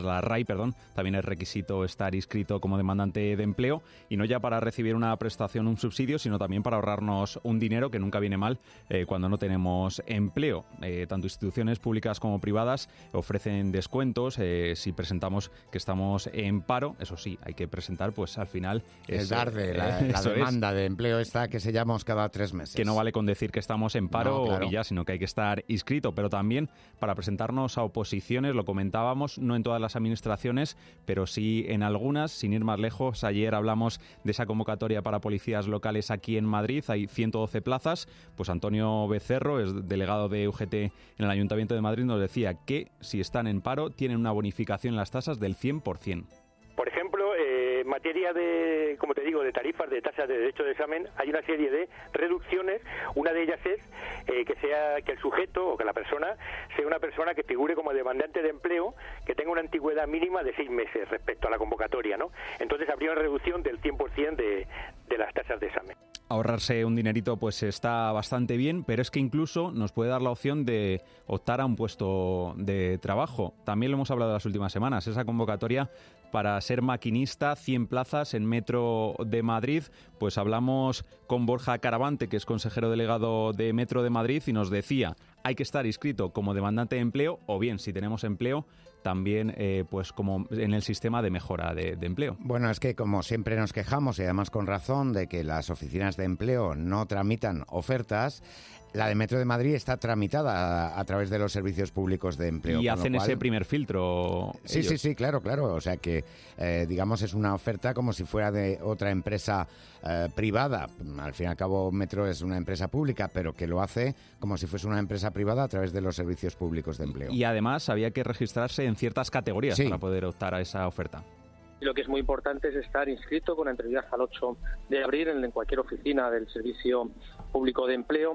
es requisito estar inscrito como demandante de empleo, y no ya para recibir una prestación, un subsidio, sino también para ahorrarnos un dinero que nunca viene mal cuando no tenemos empleo. Tanto instituciones públicas como privadas ofrecen descuentos si presentamos que estamos en paro. Eso sí, hay que presentar, pues al final el DARDE, la demanda de empleo esta que sellamos cada 3 meses. Que no vale con decir que estamos en paro, no, claro, sino que hay que estar inscrito, pero también para presentarnos a oposiciones, lo comentábamos, no en todas las administraciones, pero sí en algunas. Sin ir más lejos, ayer hablamos de esa convocatoria para policías locales aquí en Madrid, hay 112 plazas, pues Antonio Becerro, es delegado de UGT en el Ayuntamiento de Madrid, nos decía que si están en paro tienen una bonificación en las tasas del 100%. Por ejemplo, en materia de, como te digo, de tarifas, de tasas de derecho de examen, hay una serie de reducciones. Una de ellas es que el sujeto o que la persona sea una persona que figure como demandante de empleo, que tenga una antigüedad mínima de 6 meses respecto a la convocatoria, ¿no? Entonces habría una reducción del 100% de las tasas de examen. Ahorrarse un dinerito pues está bastante bien, pero es que incluso nos puede dar la opción de optar a un puesto de trabajo. También lo hemos hablado las últimas semanas, esa convocatoria para ser maquinista, 100 plazas en Metro de Madrid. Pues hablamos con Borja Caravante, que es consejero delegado de Metro de Madrid, y nos decía, hay que estar inscrito como demandante de empleo, o bien, si tenemos empleo, también pues como en el sistema de mejora de empleo. Bueno, es que como siempre nos quejamos, y además con razón, de que las oficinas de empleo no tramitan ofertas, la de Metro de Madrid está tramitada a través de los servicios públicos de empleo. Y hacen ese primer filtro. Sí, claro. O sea que, digamos, es una oferta como si fuera de otra empresa privada. Al fin y al cabo, Metro es una empresa pública, pero que lo hace como si fuese una empresa privada a través de los servicios públicos de empleo. Y además había que registrarse en ciertas categorías para poder optar a esa oferta. Y lo que es muy importante es estar inscrito con anterioridad al 8 de abril en cualquier oficina del Servicio Público de Empleo,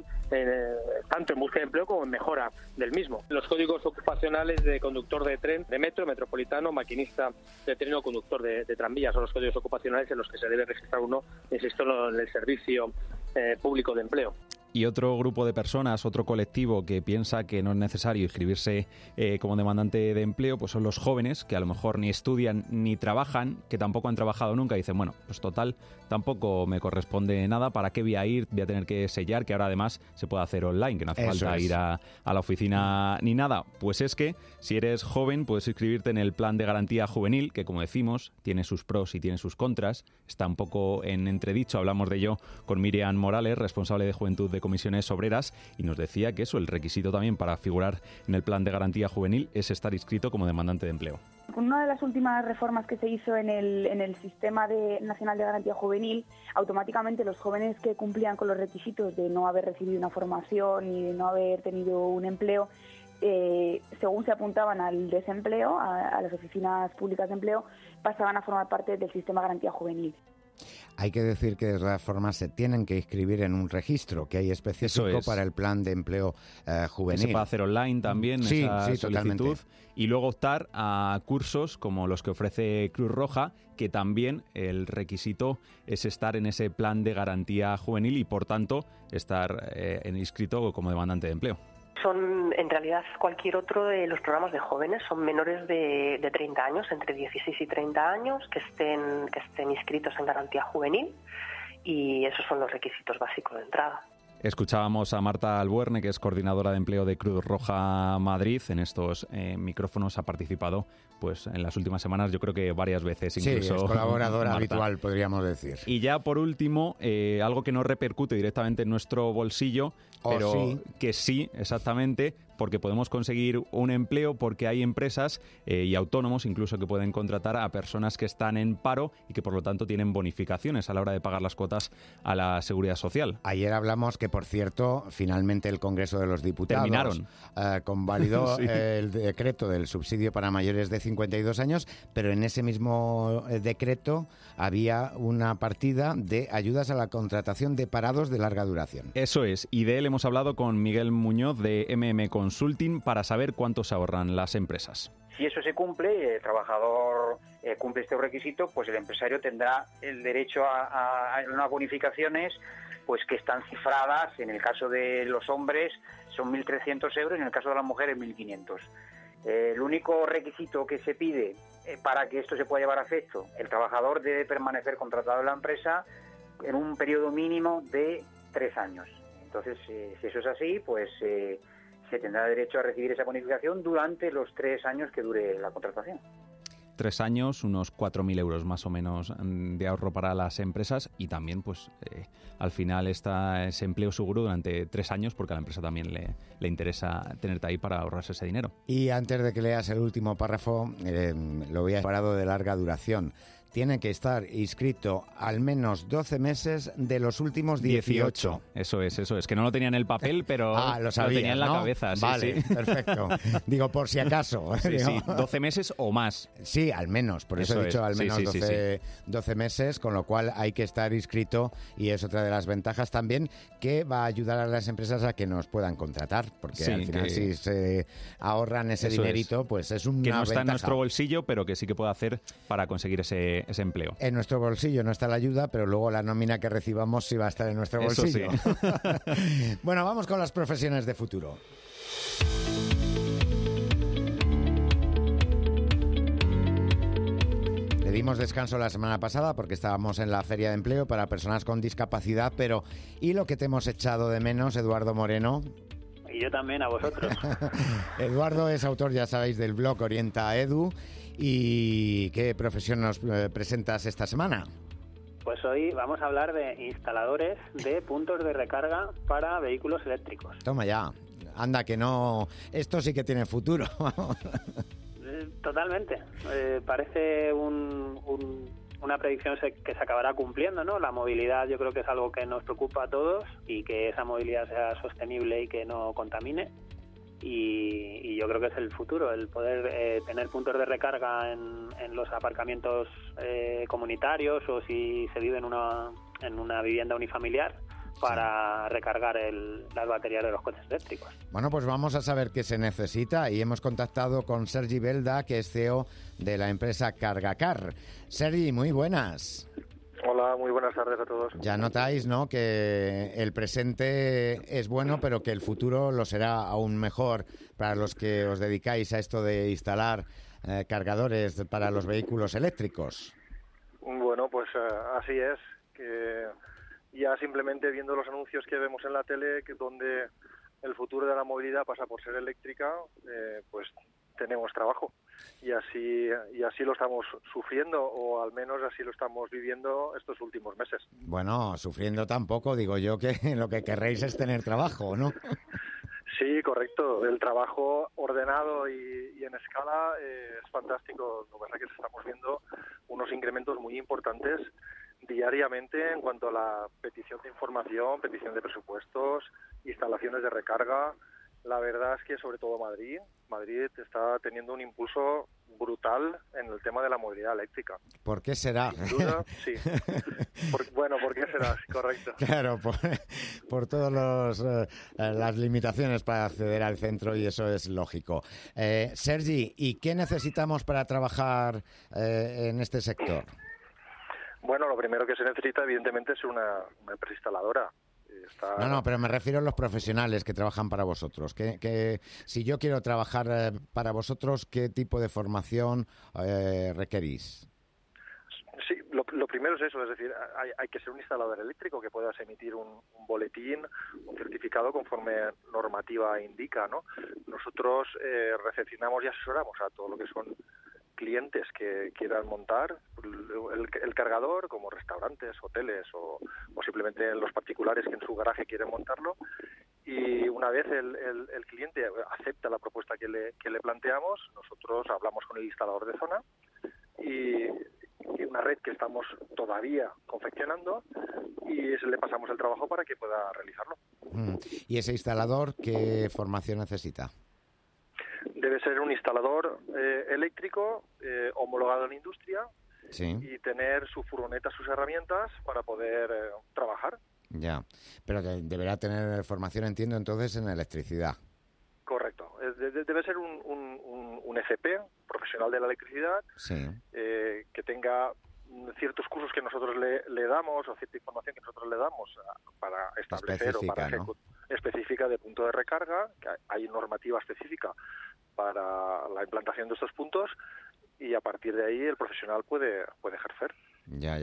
tanto en búsqueda de empleo como en mejora del mismo. Los códigos ocupacionales de conductor de tren, de metro, metropolitano, maquinista de tren o conductor de tranvía son los códigos ocupacionales en los que se debe registrar uno, insisto, en el Servicio Público de Empleo. Y otro grupo de personas, otro colectivo que piensa que no es necesario inscribirse como demandante de empleo, pues son los jóvenes que a lo mejor ni estudian ni trabajan, que tampoco han trabajado nunca, y dicen, bueno, pues total, tampoco me corresponde nada, ¿para qué voy a ir? Voy a tener que sellar, que ahora además se puede hacer online, que no hace falta ir a la oficina ni nada. Pues es que si eres joven puedes inscribirte en el plan de garantía juvenil, que como decimos, tiene sus pros y tiene sus contras, está un poco en entredicho. Hablamos de ello con Miriam Morales, responsable de Juventud de Comisiones Obreras, y nos decía que eso, el requisito también para figurar en el plan de garantía juvenil es estar inscrito como demandante de empleo. Con una de las últimas reformas que se hizo en el sistema nacional de garantía juvenil, automáticamente los jóvenes que cumplían con los requisitos de no haber recibido una formación y de no haber tenido un empleo, según se apuntaban al desempleo, a las oficinas públicas de empleo, pasaban a formar parte del sistema de garantía juvenil. Hay que decir que de todas formas se tienen que inscribir en un registro que hay específico para el plan de empleo juvenil. Que se puede hacer online también, esa solicitud. Totalmente. Y luego optar a cursos como los que ofrece Cruz Roja, que también el requisito es estar en ese plan de garantía juvenil y, por tanto, estar inscrito como demandante de empleo. Son, en realidad, cualquier otro de los programas de jóvenes. Son menores de 30 años, entre 16 y 30 años, que estén inscritos en garantía juvenil, y esos son los requisitos básicos de entrada. Escuchábamos a Marta Albuerne, que es coordinadora de empleo de Cruz Roja Madrid. En estos micrófonos ha participado pues en las últimas semanas, yo creo que varias veces incluso. Sí, es colaboradora Marta. habitual, podríamos decir. Y ya por último, algo que no repercute directamente en nuestro bolsillo, pero sí. que sí, exactamente, porque podemos conseguir un empleo, porque hay empresas y autónomos incluso que pueden contratar a personas que están en paro y que por lo tanto tienen bonificaciones a la hora de pagar las cuotas a la Seguridad Social. Ayer hablamos que, por cierto, finalmente el Congreso de los Diputados convalidó Sí. el decreto del subsidio para mayores de 52 años, pero en ese mismo decreto había una partida de ayudas a la contratación de parados de larga duración. Eso es, y de él hemos hablado con Miguel Muñoz de Consulting para saber cuánto se ahorran las empresas. Si eso se cumple, el trabajador cumple este requisito, pues el empresario tendrá el derecho a unas bonificaciones pues que están cifradas. En el caso de los hombres son 1.300 euros, en el caso de las mujeres 1.500. El único requisito que se pide para que esto se pueda llevar a efecto, el trabajador debe permanecer contratado en la empresa en un periodo mínimo de 3 años. Entonces, si eso es así, pues se tendrá derecho a recibir esa bonificación durante los 3 años que dure la contratación. 3 años, unos 4.000 euros más o menos de ahorro para las empresas y también pues al final está ese empleo seguro durante 3 años porque a la empresa también le interesa tenerte ahí para ahorrarse ese dinero. Y antes de que leas el último párrafo, lo voy a parado de larga duración. Tiene que estar inscrito al menos 12 meses de los últimos 18. Eso es. Que no lo tenía en el papel, pero lo tenía en la ¿no? cabeza. Sí, vale, sí. Perfecto. Digo, por si acaso. Sí, sí, 12 meses o más. Sí, al menos. Por eso he dicho al menos 12 meses, con lo cual hay que estar inscrito y es otra de las ventajas también que va a ayudar a las empresas a que nos puedan contratar, porque al final si se ahorran ese dinerito, pues es una que no está ventaja. en nuestro bolsillo, pero que sí que puede hacer para conseguir ese empleo. En nuestro bolsillo no está la ayuda, pero luego la nómina que recibamos sí va a estar en nuestro bolsillo. Sí. Bueno, vamos con las profesiones de futuro. Le dimos descanso la semana pasada porque estábamos en la Feria de Empleo para personas con discapacidad, pero ¿y lo que te hemos echado de menos, Eduardo Moreno? Y yo también, a vosotros. Eduardo es autor, ya sabéis, del blog Orienta Edu. ¿Y qué profesión nos presentas esta semana? Pues hoy vamos a hablar de instaladores de puntos de recarga para vehículos eléctricos. Toma ya, anda que no, esto sí que tiene futuro. Totalmente, parece una predicción que se acabará cumpliendo, ¿no? La movilidad yo creo que es algo que nos preocupa a todos y que esa movilidad sea sostenible y que no contamine. Y yo creo que es el futuro, el poder tener puntos de recarga en los aparcamientos comunitarios o si se vive en una vivienda unifamiliar para recargar las baterías de los coches eléctricos. Bueno, pues vamos a saber qué se necesita y hemos contactado con Sergi Belda, que es CEO de la empresa Cargacar. Sergi, muy buenas. Hola, muy buenas tardes a todos. Ya notáis, ¿no?, que el presente es bueno, pero que el futuro lo será aún mejor para los que os dedicáis a esto de instalar cargadores para los vehículos eléctricos. Bueno, pues así es, que ya simplemente viendo los anuncios que vemos en la tele, que donde el futuro de la movilidad pasa por ser eléctrica, pues tenemos trabajo. Y así lo estamos sufriendo, o al menos así lo estamos viviendo estos últimos meses. Bueno, sufriendo tampoco, digo yo que lo que querréis es tener trabajo, ¿no? Sí, correcto. El trabajo ordenado y en escala es fantástico. Lo que pasa es que estamos viendo unos incrementos muy importantes diariamente en cuanto a la petición de información, petición de presupuestos, instalaciones de recarga. La verdad es que sobre todo Madrid está teniendo un impulso brutal en el tema de la movilidad eléctrica. ¿Por qué será? Sin duda, sí. ¿Por qué será? Correcto. Claro, por todas las limitaciones para acceder al centro, y eso es lógico. Sergi, ¿y qué necesitamos para trabajar en este sector? Bueno, lo primero que se necesita, evidentemente, es una empresa instaladora. No, pero me refiero a los profesionales que trabajan para vosotros. Que si yo quiero trabajar para vosotros, ¿qué tipo de formación requerís? Sí, lo lo primero es eso, es decir, hay que ser un instalador eléctrico que puedas emitir un boletín, un certificado conforme normativa indica, ¿no? Nosotros recepcionamos y asesoramos a todo lo que son clientes que quieran montar el cargador, como restaurantes, hoteles o simplemente los particulares que en su garaje quieren montarlo. Y una vez el cliente acepta la propuesta que le planteamos, nosotros hablamos con el instalador de zona y una red que estamos todavía confeccionando y le pasamos el trabajo para que pueda realizarlo. ¿Y ese instalador qué formación necesita? Debe ser un instalador eléctrico homologado en industria, sí, y tener su furgoneta, sus herramientas para poder trabajar. Ya, pero deberá tener formación, entiendo, entonces en electricidad. Correcto. Debe ser un FP, profesional de la electricidad, sí, que tenga ciertos cursos que nosotros le damos o cierta información que nosotros le damos para establecer específica, o para ejecutar, ¿no? Específica de punto de recarga, que hay normativa específica para la implantación de estos puntos y a partir de ahí el profesional puede ejercer. Ya.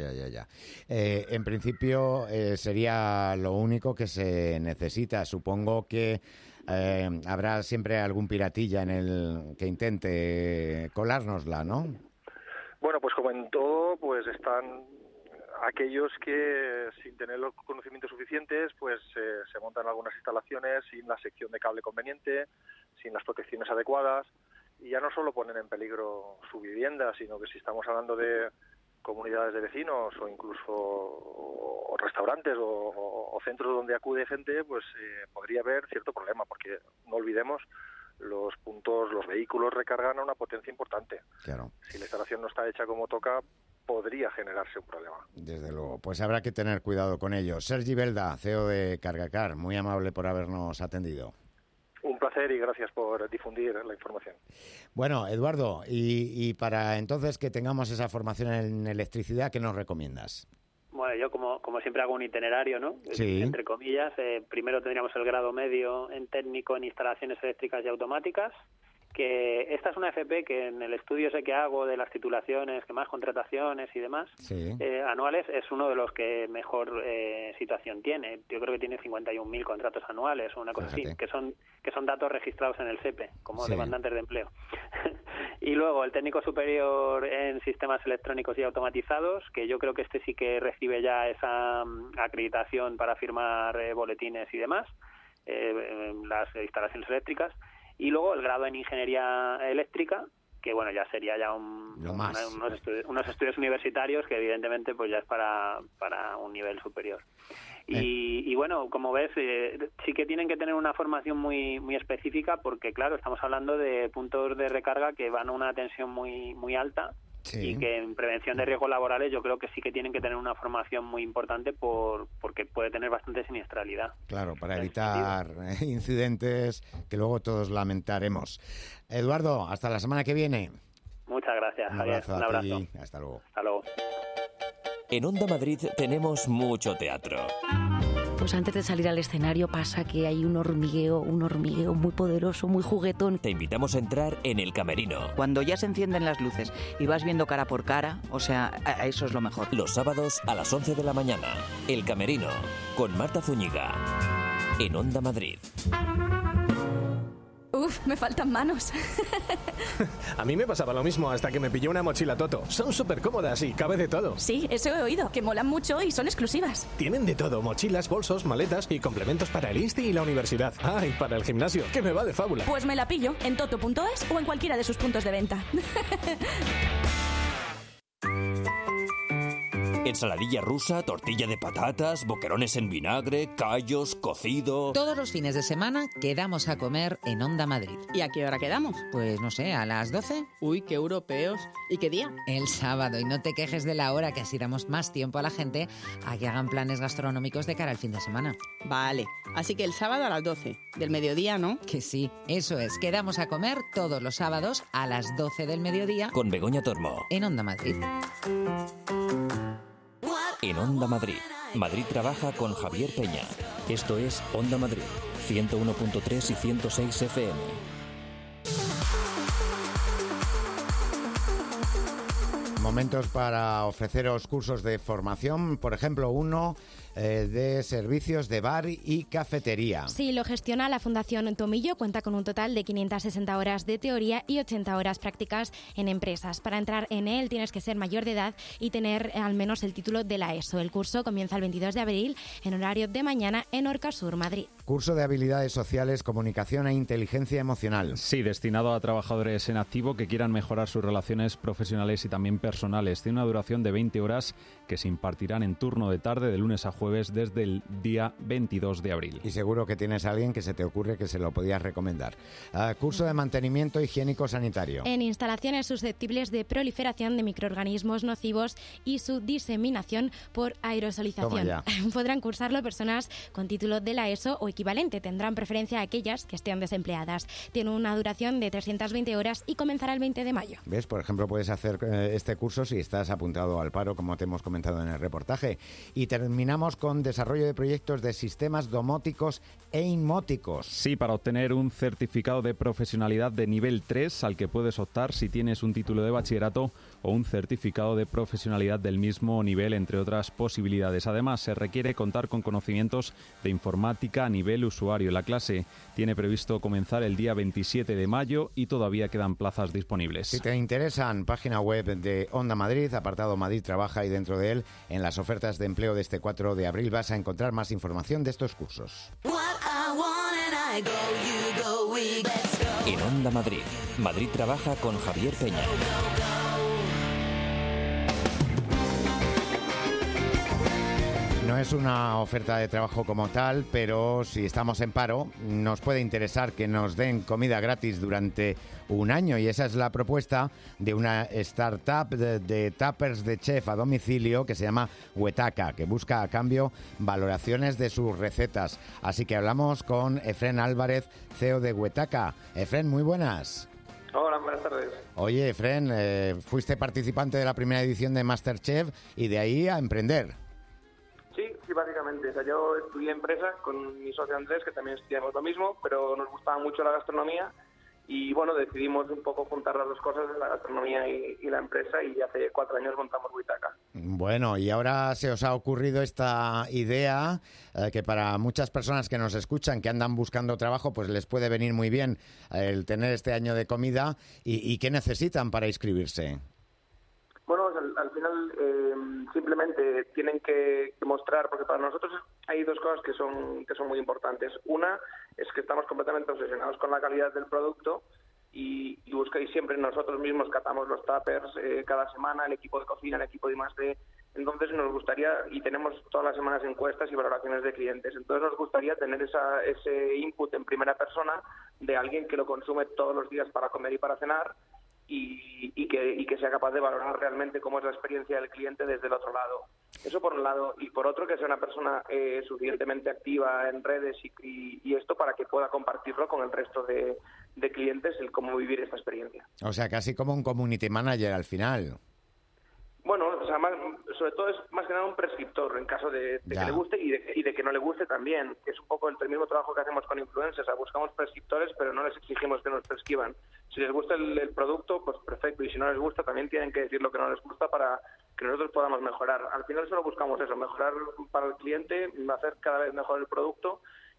En principio sería lo único que se necesita. Supongo que habrá siempre algún piratilla en el que intente colárnosla, ¿no? Bueno, pues como en todo, pues están aquellos que sin tener los conocimientos suficientes, pues se montan algunas instalaciones sin la sección de cable conveniente, sin las protecciones adecuadas, y ya no solo ponen en peligro su vivienda, sino que si estamos hablando de comunidades de vecinos o incluso restaurantes o centros donde acude gente, pues podría haber cierto problema, porque no olvidemos, los vehículos recargan a una potencia importante. Claro. Si la instalación no está hecha como toca, podría generarse un problema. Desde luego, pues habrá que tener cuidado con ello. Sergi Belda, CEO de Cargacar, muy amable por habernos atendido. Un placer y gracias por difundir la información. Bueno, Eduardo, y para entonces que tengamos esa formación en electricidad, ¿qué nos recomiendas? Bueno, yo como siempre hago un itinerario, ¿no? Sí. Entre comillas. Primero tendríamos el grado medio en técnico en instalaciones eléctricas y automáticas, que esta es una FP que en el estudio ese que hago de las titulaciones, que más contrataciones y demás, sí, anuales, es uno de los que mejor situación tiene. Yo creo que tiene 51.000 contratos anuales o una cosa así, que son datos registrados en el SEPE como demandantes de empleo. Y luego el técnico superior en sistemas electrónicos y automatizados, que yo creo que este sí que recibe ya esa acreditación para firmar boletines y demás, las instalaciones eléctricas. Y luego el grado en ingeniería eléctrica, que bueno, ya sería ya unos estudios universitarios que evidentemente pues ya es para un nivel superior. Y bueno, como ves, sí que tienen que tener una formación muy muy específica, porque claro, estamos hablando de puntos de recarga que van a una tensión muy muy alta. Sí. Y que en prevención de riesgos laborales yo creo que sí que tienen que tener una formación muy importante porque puede tener bastante siniestralidad. Claro, para evitar incidentes que luego todos lamentaremos. Eduardo, hasta la semana que viene. Muchas gracias, Javier. Un abrazo. Hasta luego. Hasta luego. En Onda Madrid tenemos mucho teatro. Pues antes de salir al escenario pasa que hay un hormigueo muy poderoso, muy juguetón. Te invitamos a entrar en El Camerino. Cuando ya se encienden las luces y vas viendo cara por cara, o sea, eso es lo mejor. Los sábados a las 11 de la mañana. El Camerino, con Marta Zúñiga. En Onda Madrid. Uf, me faltan manos. A mí me pasaba lo mismo hasta que me pillé una mochila Toto. Son súper cómodas y cabe de todo. Sí, eso he oído, que molan mucho y son exclusivas. Tienen de todo, mochilas, bolsos, maletas y complementos para el Insti y la universidad. Ah, y para el gimnasio, que me va de fábula. Pues me la pillo en toto.es o en cualquiera de sus puntos de venta. Ensaladilla rusa, tortilla de patatas, boquerones en vinagre, callos, cocido... Todos los fines de semana quedamos a comer en Onda Madrid. ¿Y a qué hora quedamos? Pues no sé, ¿a las 12? Uy, qué europeos. ¿Y qué día? El sábado. Y no te quejes de la hora, que así damos más tiempo a la gente a que hagan planes gastronómicos de cara al fin de semana. Vale. Así que el sábado a las 12. Del mediodía, ¿no? Que sí. Eso es. Quedamos a comer todos los sábados a las 12 del mediodía. Con Begoña Tormo. En Onda Madrid. En Onda Madrid. Madrid trabaja con Javier Peña. Esto es Onda Madrid, 101.3 y 106 FM. Momentos para ofreceros cursos de formación, por ejemplo, uno de servicios de bar y cafetería. Sí, lo gestiona la Fundación Tomillo, cuenta con un total de 560 horas de teoría y 80 horas prácticas en empresas. Para entrar en él tienes que ser mayor de edad y tener al menos el título de la ESO. El curso comienza el 22 de abril en horario de mañana en Orcasur, Madrid. Curso de habilidades sociales, comunicación e inteligencia emocional. Sí, destinado a trabajadores en activo que quieran mejorar sus relaciones profesionales y también personales. Tiene una duración de 20 horas que se impartirán en turno de tarde de lunes a jueves desde el día 22 de abril. Y seguro que tienes a alguien que se te ocurre que se lo podías recomendar. Curso de mantenimiento higiénico-sanitario. En instalaciones susceptibles de proliferación de microorganismos nocivos y su diseminación por aerosolización. Podrán cursarlo personas con título de la ESO o equivalente. Tendrán preferencia aquellas que estén desempleadas. Tiene una duración de 320 horas y comenzará el 20 de mayo. ¿Ves? Por ejemplo, puedes hacer este curso si estás apuntado al paro, como te hemos comentado en el reportaje. Y terminamos con desarrollo de proyectos de sistemas domóticos e inmóticos. Sí, para obtener un certificado de profesionalidad de nivel 3 al que puedes optar si tienes un título de bachillerato o un certificado de profesionalidad del mismo nivel, entre otras posibilidades. Además, se requiere contar con conocimientos de informática a nivel usuario. La clase tiene previsto comenzar el día 27 de mayo y todavía quedan plazas disponibles. Si te interesan, página web de Onda Madrid, apartado Madrid Trabaja, y dentro de él, en las ofertas de empleo de este 4 de abril vas a encontrar más información de estos cursos. En Onda Madrid, Madrid Trabaja con Javier Peña. No es una oferta de trabajo como tal, pero si estamos en paro, nos puede interesar que nos den comida gratis durante un año, y esa es la propuesta de una startup de tuppers de chef a domicilio que se llama Huetaca, que busca a cambio valoraciones de sus recetas. Así que hablamos con Efrén Álvarez, CEO de Huetaca. Efrén, muy buenas. Hola, buenas tardes. Oye, Efrén, fuiste participante de la primera edición de MasterChef y de ahí a emprender. Sí, básicamente. O sea, yo estudié empresa con mi socio Andrés, que también estudiamos lo mismo, pero nos gustaba mucho la gastronomía y, bueno, decidimos un poco juntar las dos cosas, la gastronomía y la empresa, y hace 4 años montamos Huetaca. Bueno, y ahora se os ha ocurrido esta idea que para muchas personas que nos escuchan, que andan buscando trabajo, pues les puede venir muy bien el tener este año de comida. ¿Y qué necesitan para inscribirse? Bueno, al final simplemente tienen que mostrar, porque para nosotros hay dos cosas que son muy importantes. Una es que estamos completamente obsesionados con la calidad del producto y siempre nosotros mismos catamos los tuppers cada semana, el equipo de cocina, el equipo de I+D. Entonces nos gustaría, y tenemos todas las semanas encuestas y valoraciones de clientes, entonces nos gustaría tener ese input en primera persona de alguien que lo consume todos los días para comer y para cenar, y que sea capaz de valorar realmente cómo es la experiencia del cliente desde el otro lado. Eso por un lado. Y por otro, que sea una persona suficientemente activa en redes y esto para que pueda compartirlo con el resto de clientes, el cómo vivir esta experiencia. O sea, casi como un community manager al final. Bueno, o sea, sobre todo es más que nada un prescriptor en caso de que le guste y de que no le guste también. Es un poco el mismo trabajo que hacemos con influencers. O sea, buscamos prescriptores, pero no les exigimos que nos prescriban. Si les gusta el producto, pues perfecto. Y si no les gusta, también tienen que decir lo que no les gusta para que nosotros podamos mejorar. Al final solo buscamos eso, mejorar para el cliente, hacer cada vez mejor el producto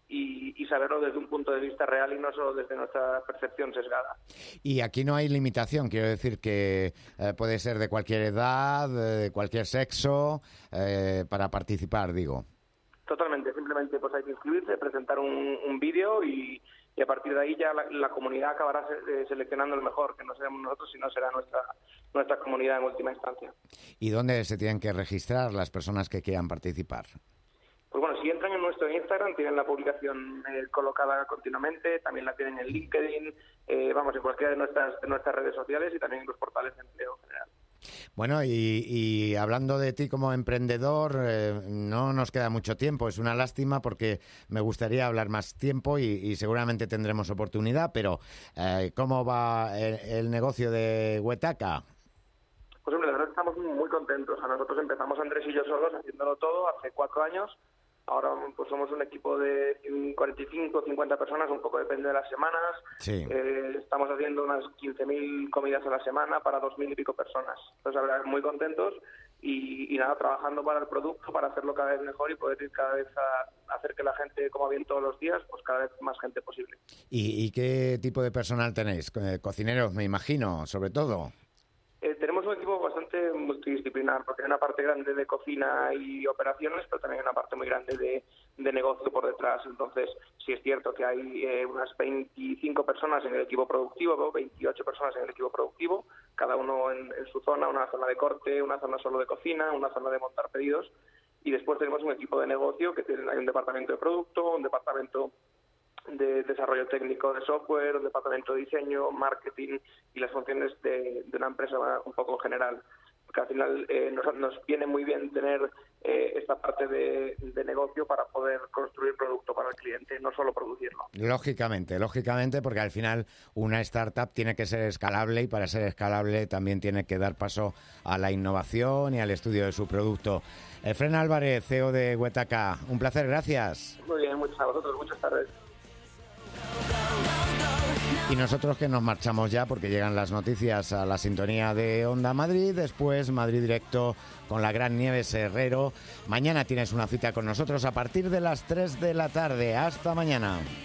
y saberlo desde un punto de vista real y no solo desde nuestra percepción sesgada. Y aquí no hay limitación, quiero decir que puede ser de cualquier edad, de cualquier sexo, para participar, digo. Totalmente, simplemente pues hay que inscribirse, presentar un vídeo y a partir de ahí ya la comunidad acabará seleccionando el mejor, que no seremos nosotros, sino será nuestra comunidad en última instancia. ¿Y dónde se tienen que registrar las personas que quieran participar? Pues bueno, si entran en nuestro Instagram, tienen la publicación colocada continuamente, también la tienen en LinkedIn, en cualquiera de nuestras redes sociales y también en los portales de empleo en general. Bueno, y hablando de ti como emprendedor, no nos queda mucho tiempo. Es una lástima porque me gustaría hablar más tiempo y seguramente tendremos oportunidad, pero ¿cómo va el negocio de Huetaca? Pues hombre, la verdad estamos muy contentos. Nosotros empezamos Andrés y yo solos haciéndolo todo hace 4 años. Ahora pues somos un equipo de 45 o 50 personas, un poco depende de las semanas. Sí. Estamos haciendo unas 15.000 comidas a la semana para 2.000 y pico personas. Entonces, la verdad, muy contentos y nada, trabajando para el producto, para hacerlo cada vez mejor y poder ir cada vez a hacer que la gente coma bien todos los días, pues cada vez más gente posible. ¿Y qué tipo de personal tenéis? Cocineros, me imagino, sobre todo. Tenemos un equipo bastante multidisciplinar, porque hay una parte grande de cocina y operaciones, pero también hay una parte muy grande de negocio por detrás. Entonces, sí es cierto que hay unas 25 personas en el equipo productivo, 28 personas en el equipo productivo, cada uno en su zona, una zona de corte, una zona solo de cocina, una zona de montar pedidos. Y después tenemos un equipo de negocio que hay un departamento de producto, un departamento de desarrollo técnico de software, un departamento de diseño, marketing y las funciones de una empresa un poco general. Porque al final nos viene muy bien tener esta parte de negocio para poder construir producto para el cliente, no solo producirlo. Lógicamente, porque al final una startup tiene que ser escalable y para ser escalable también tiene que dar paso a la innovación y al estudio de su producto. Efren Álvarez, CEO de Huetaca, un placer, gracias. Muy bien, muchas a vosotros, muchas tardes. Y nosotros que nos marchamos ya porque llegan las noticias a la sintonía de Onda Madrid, después Madrid Directo con la gran Nieves Herrero. Mañana tienes una cita con nosotros a partir de las 3 de la tarde. Hasta mañana.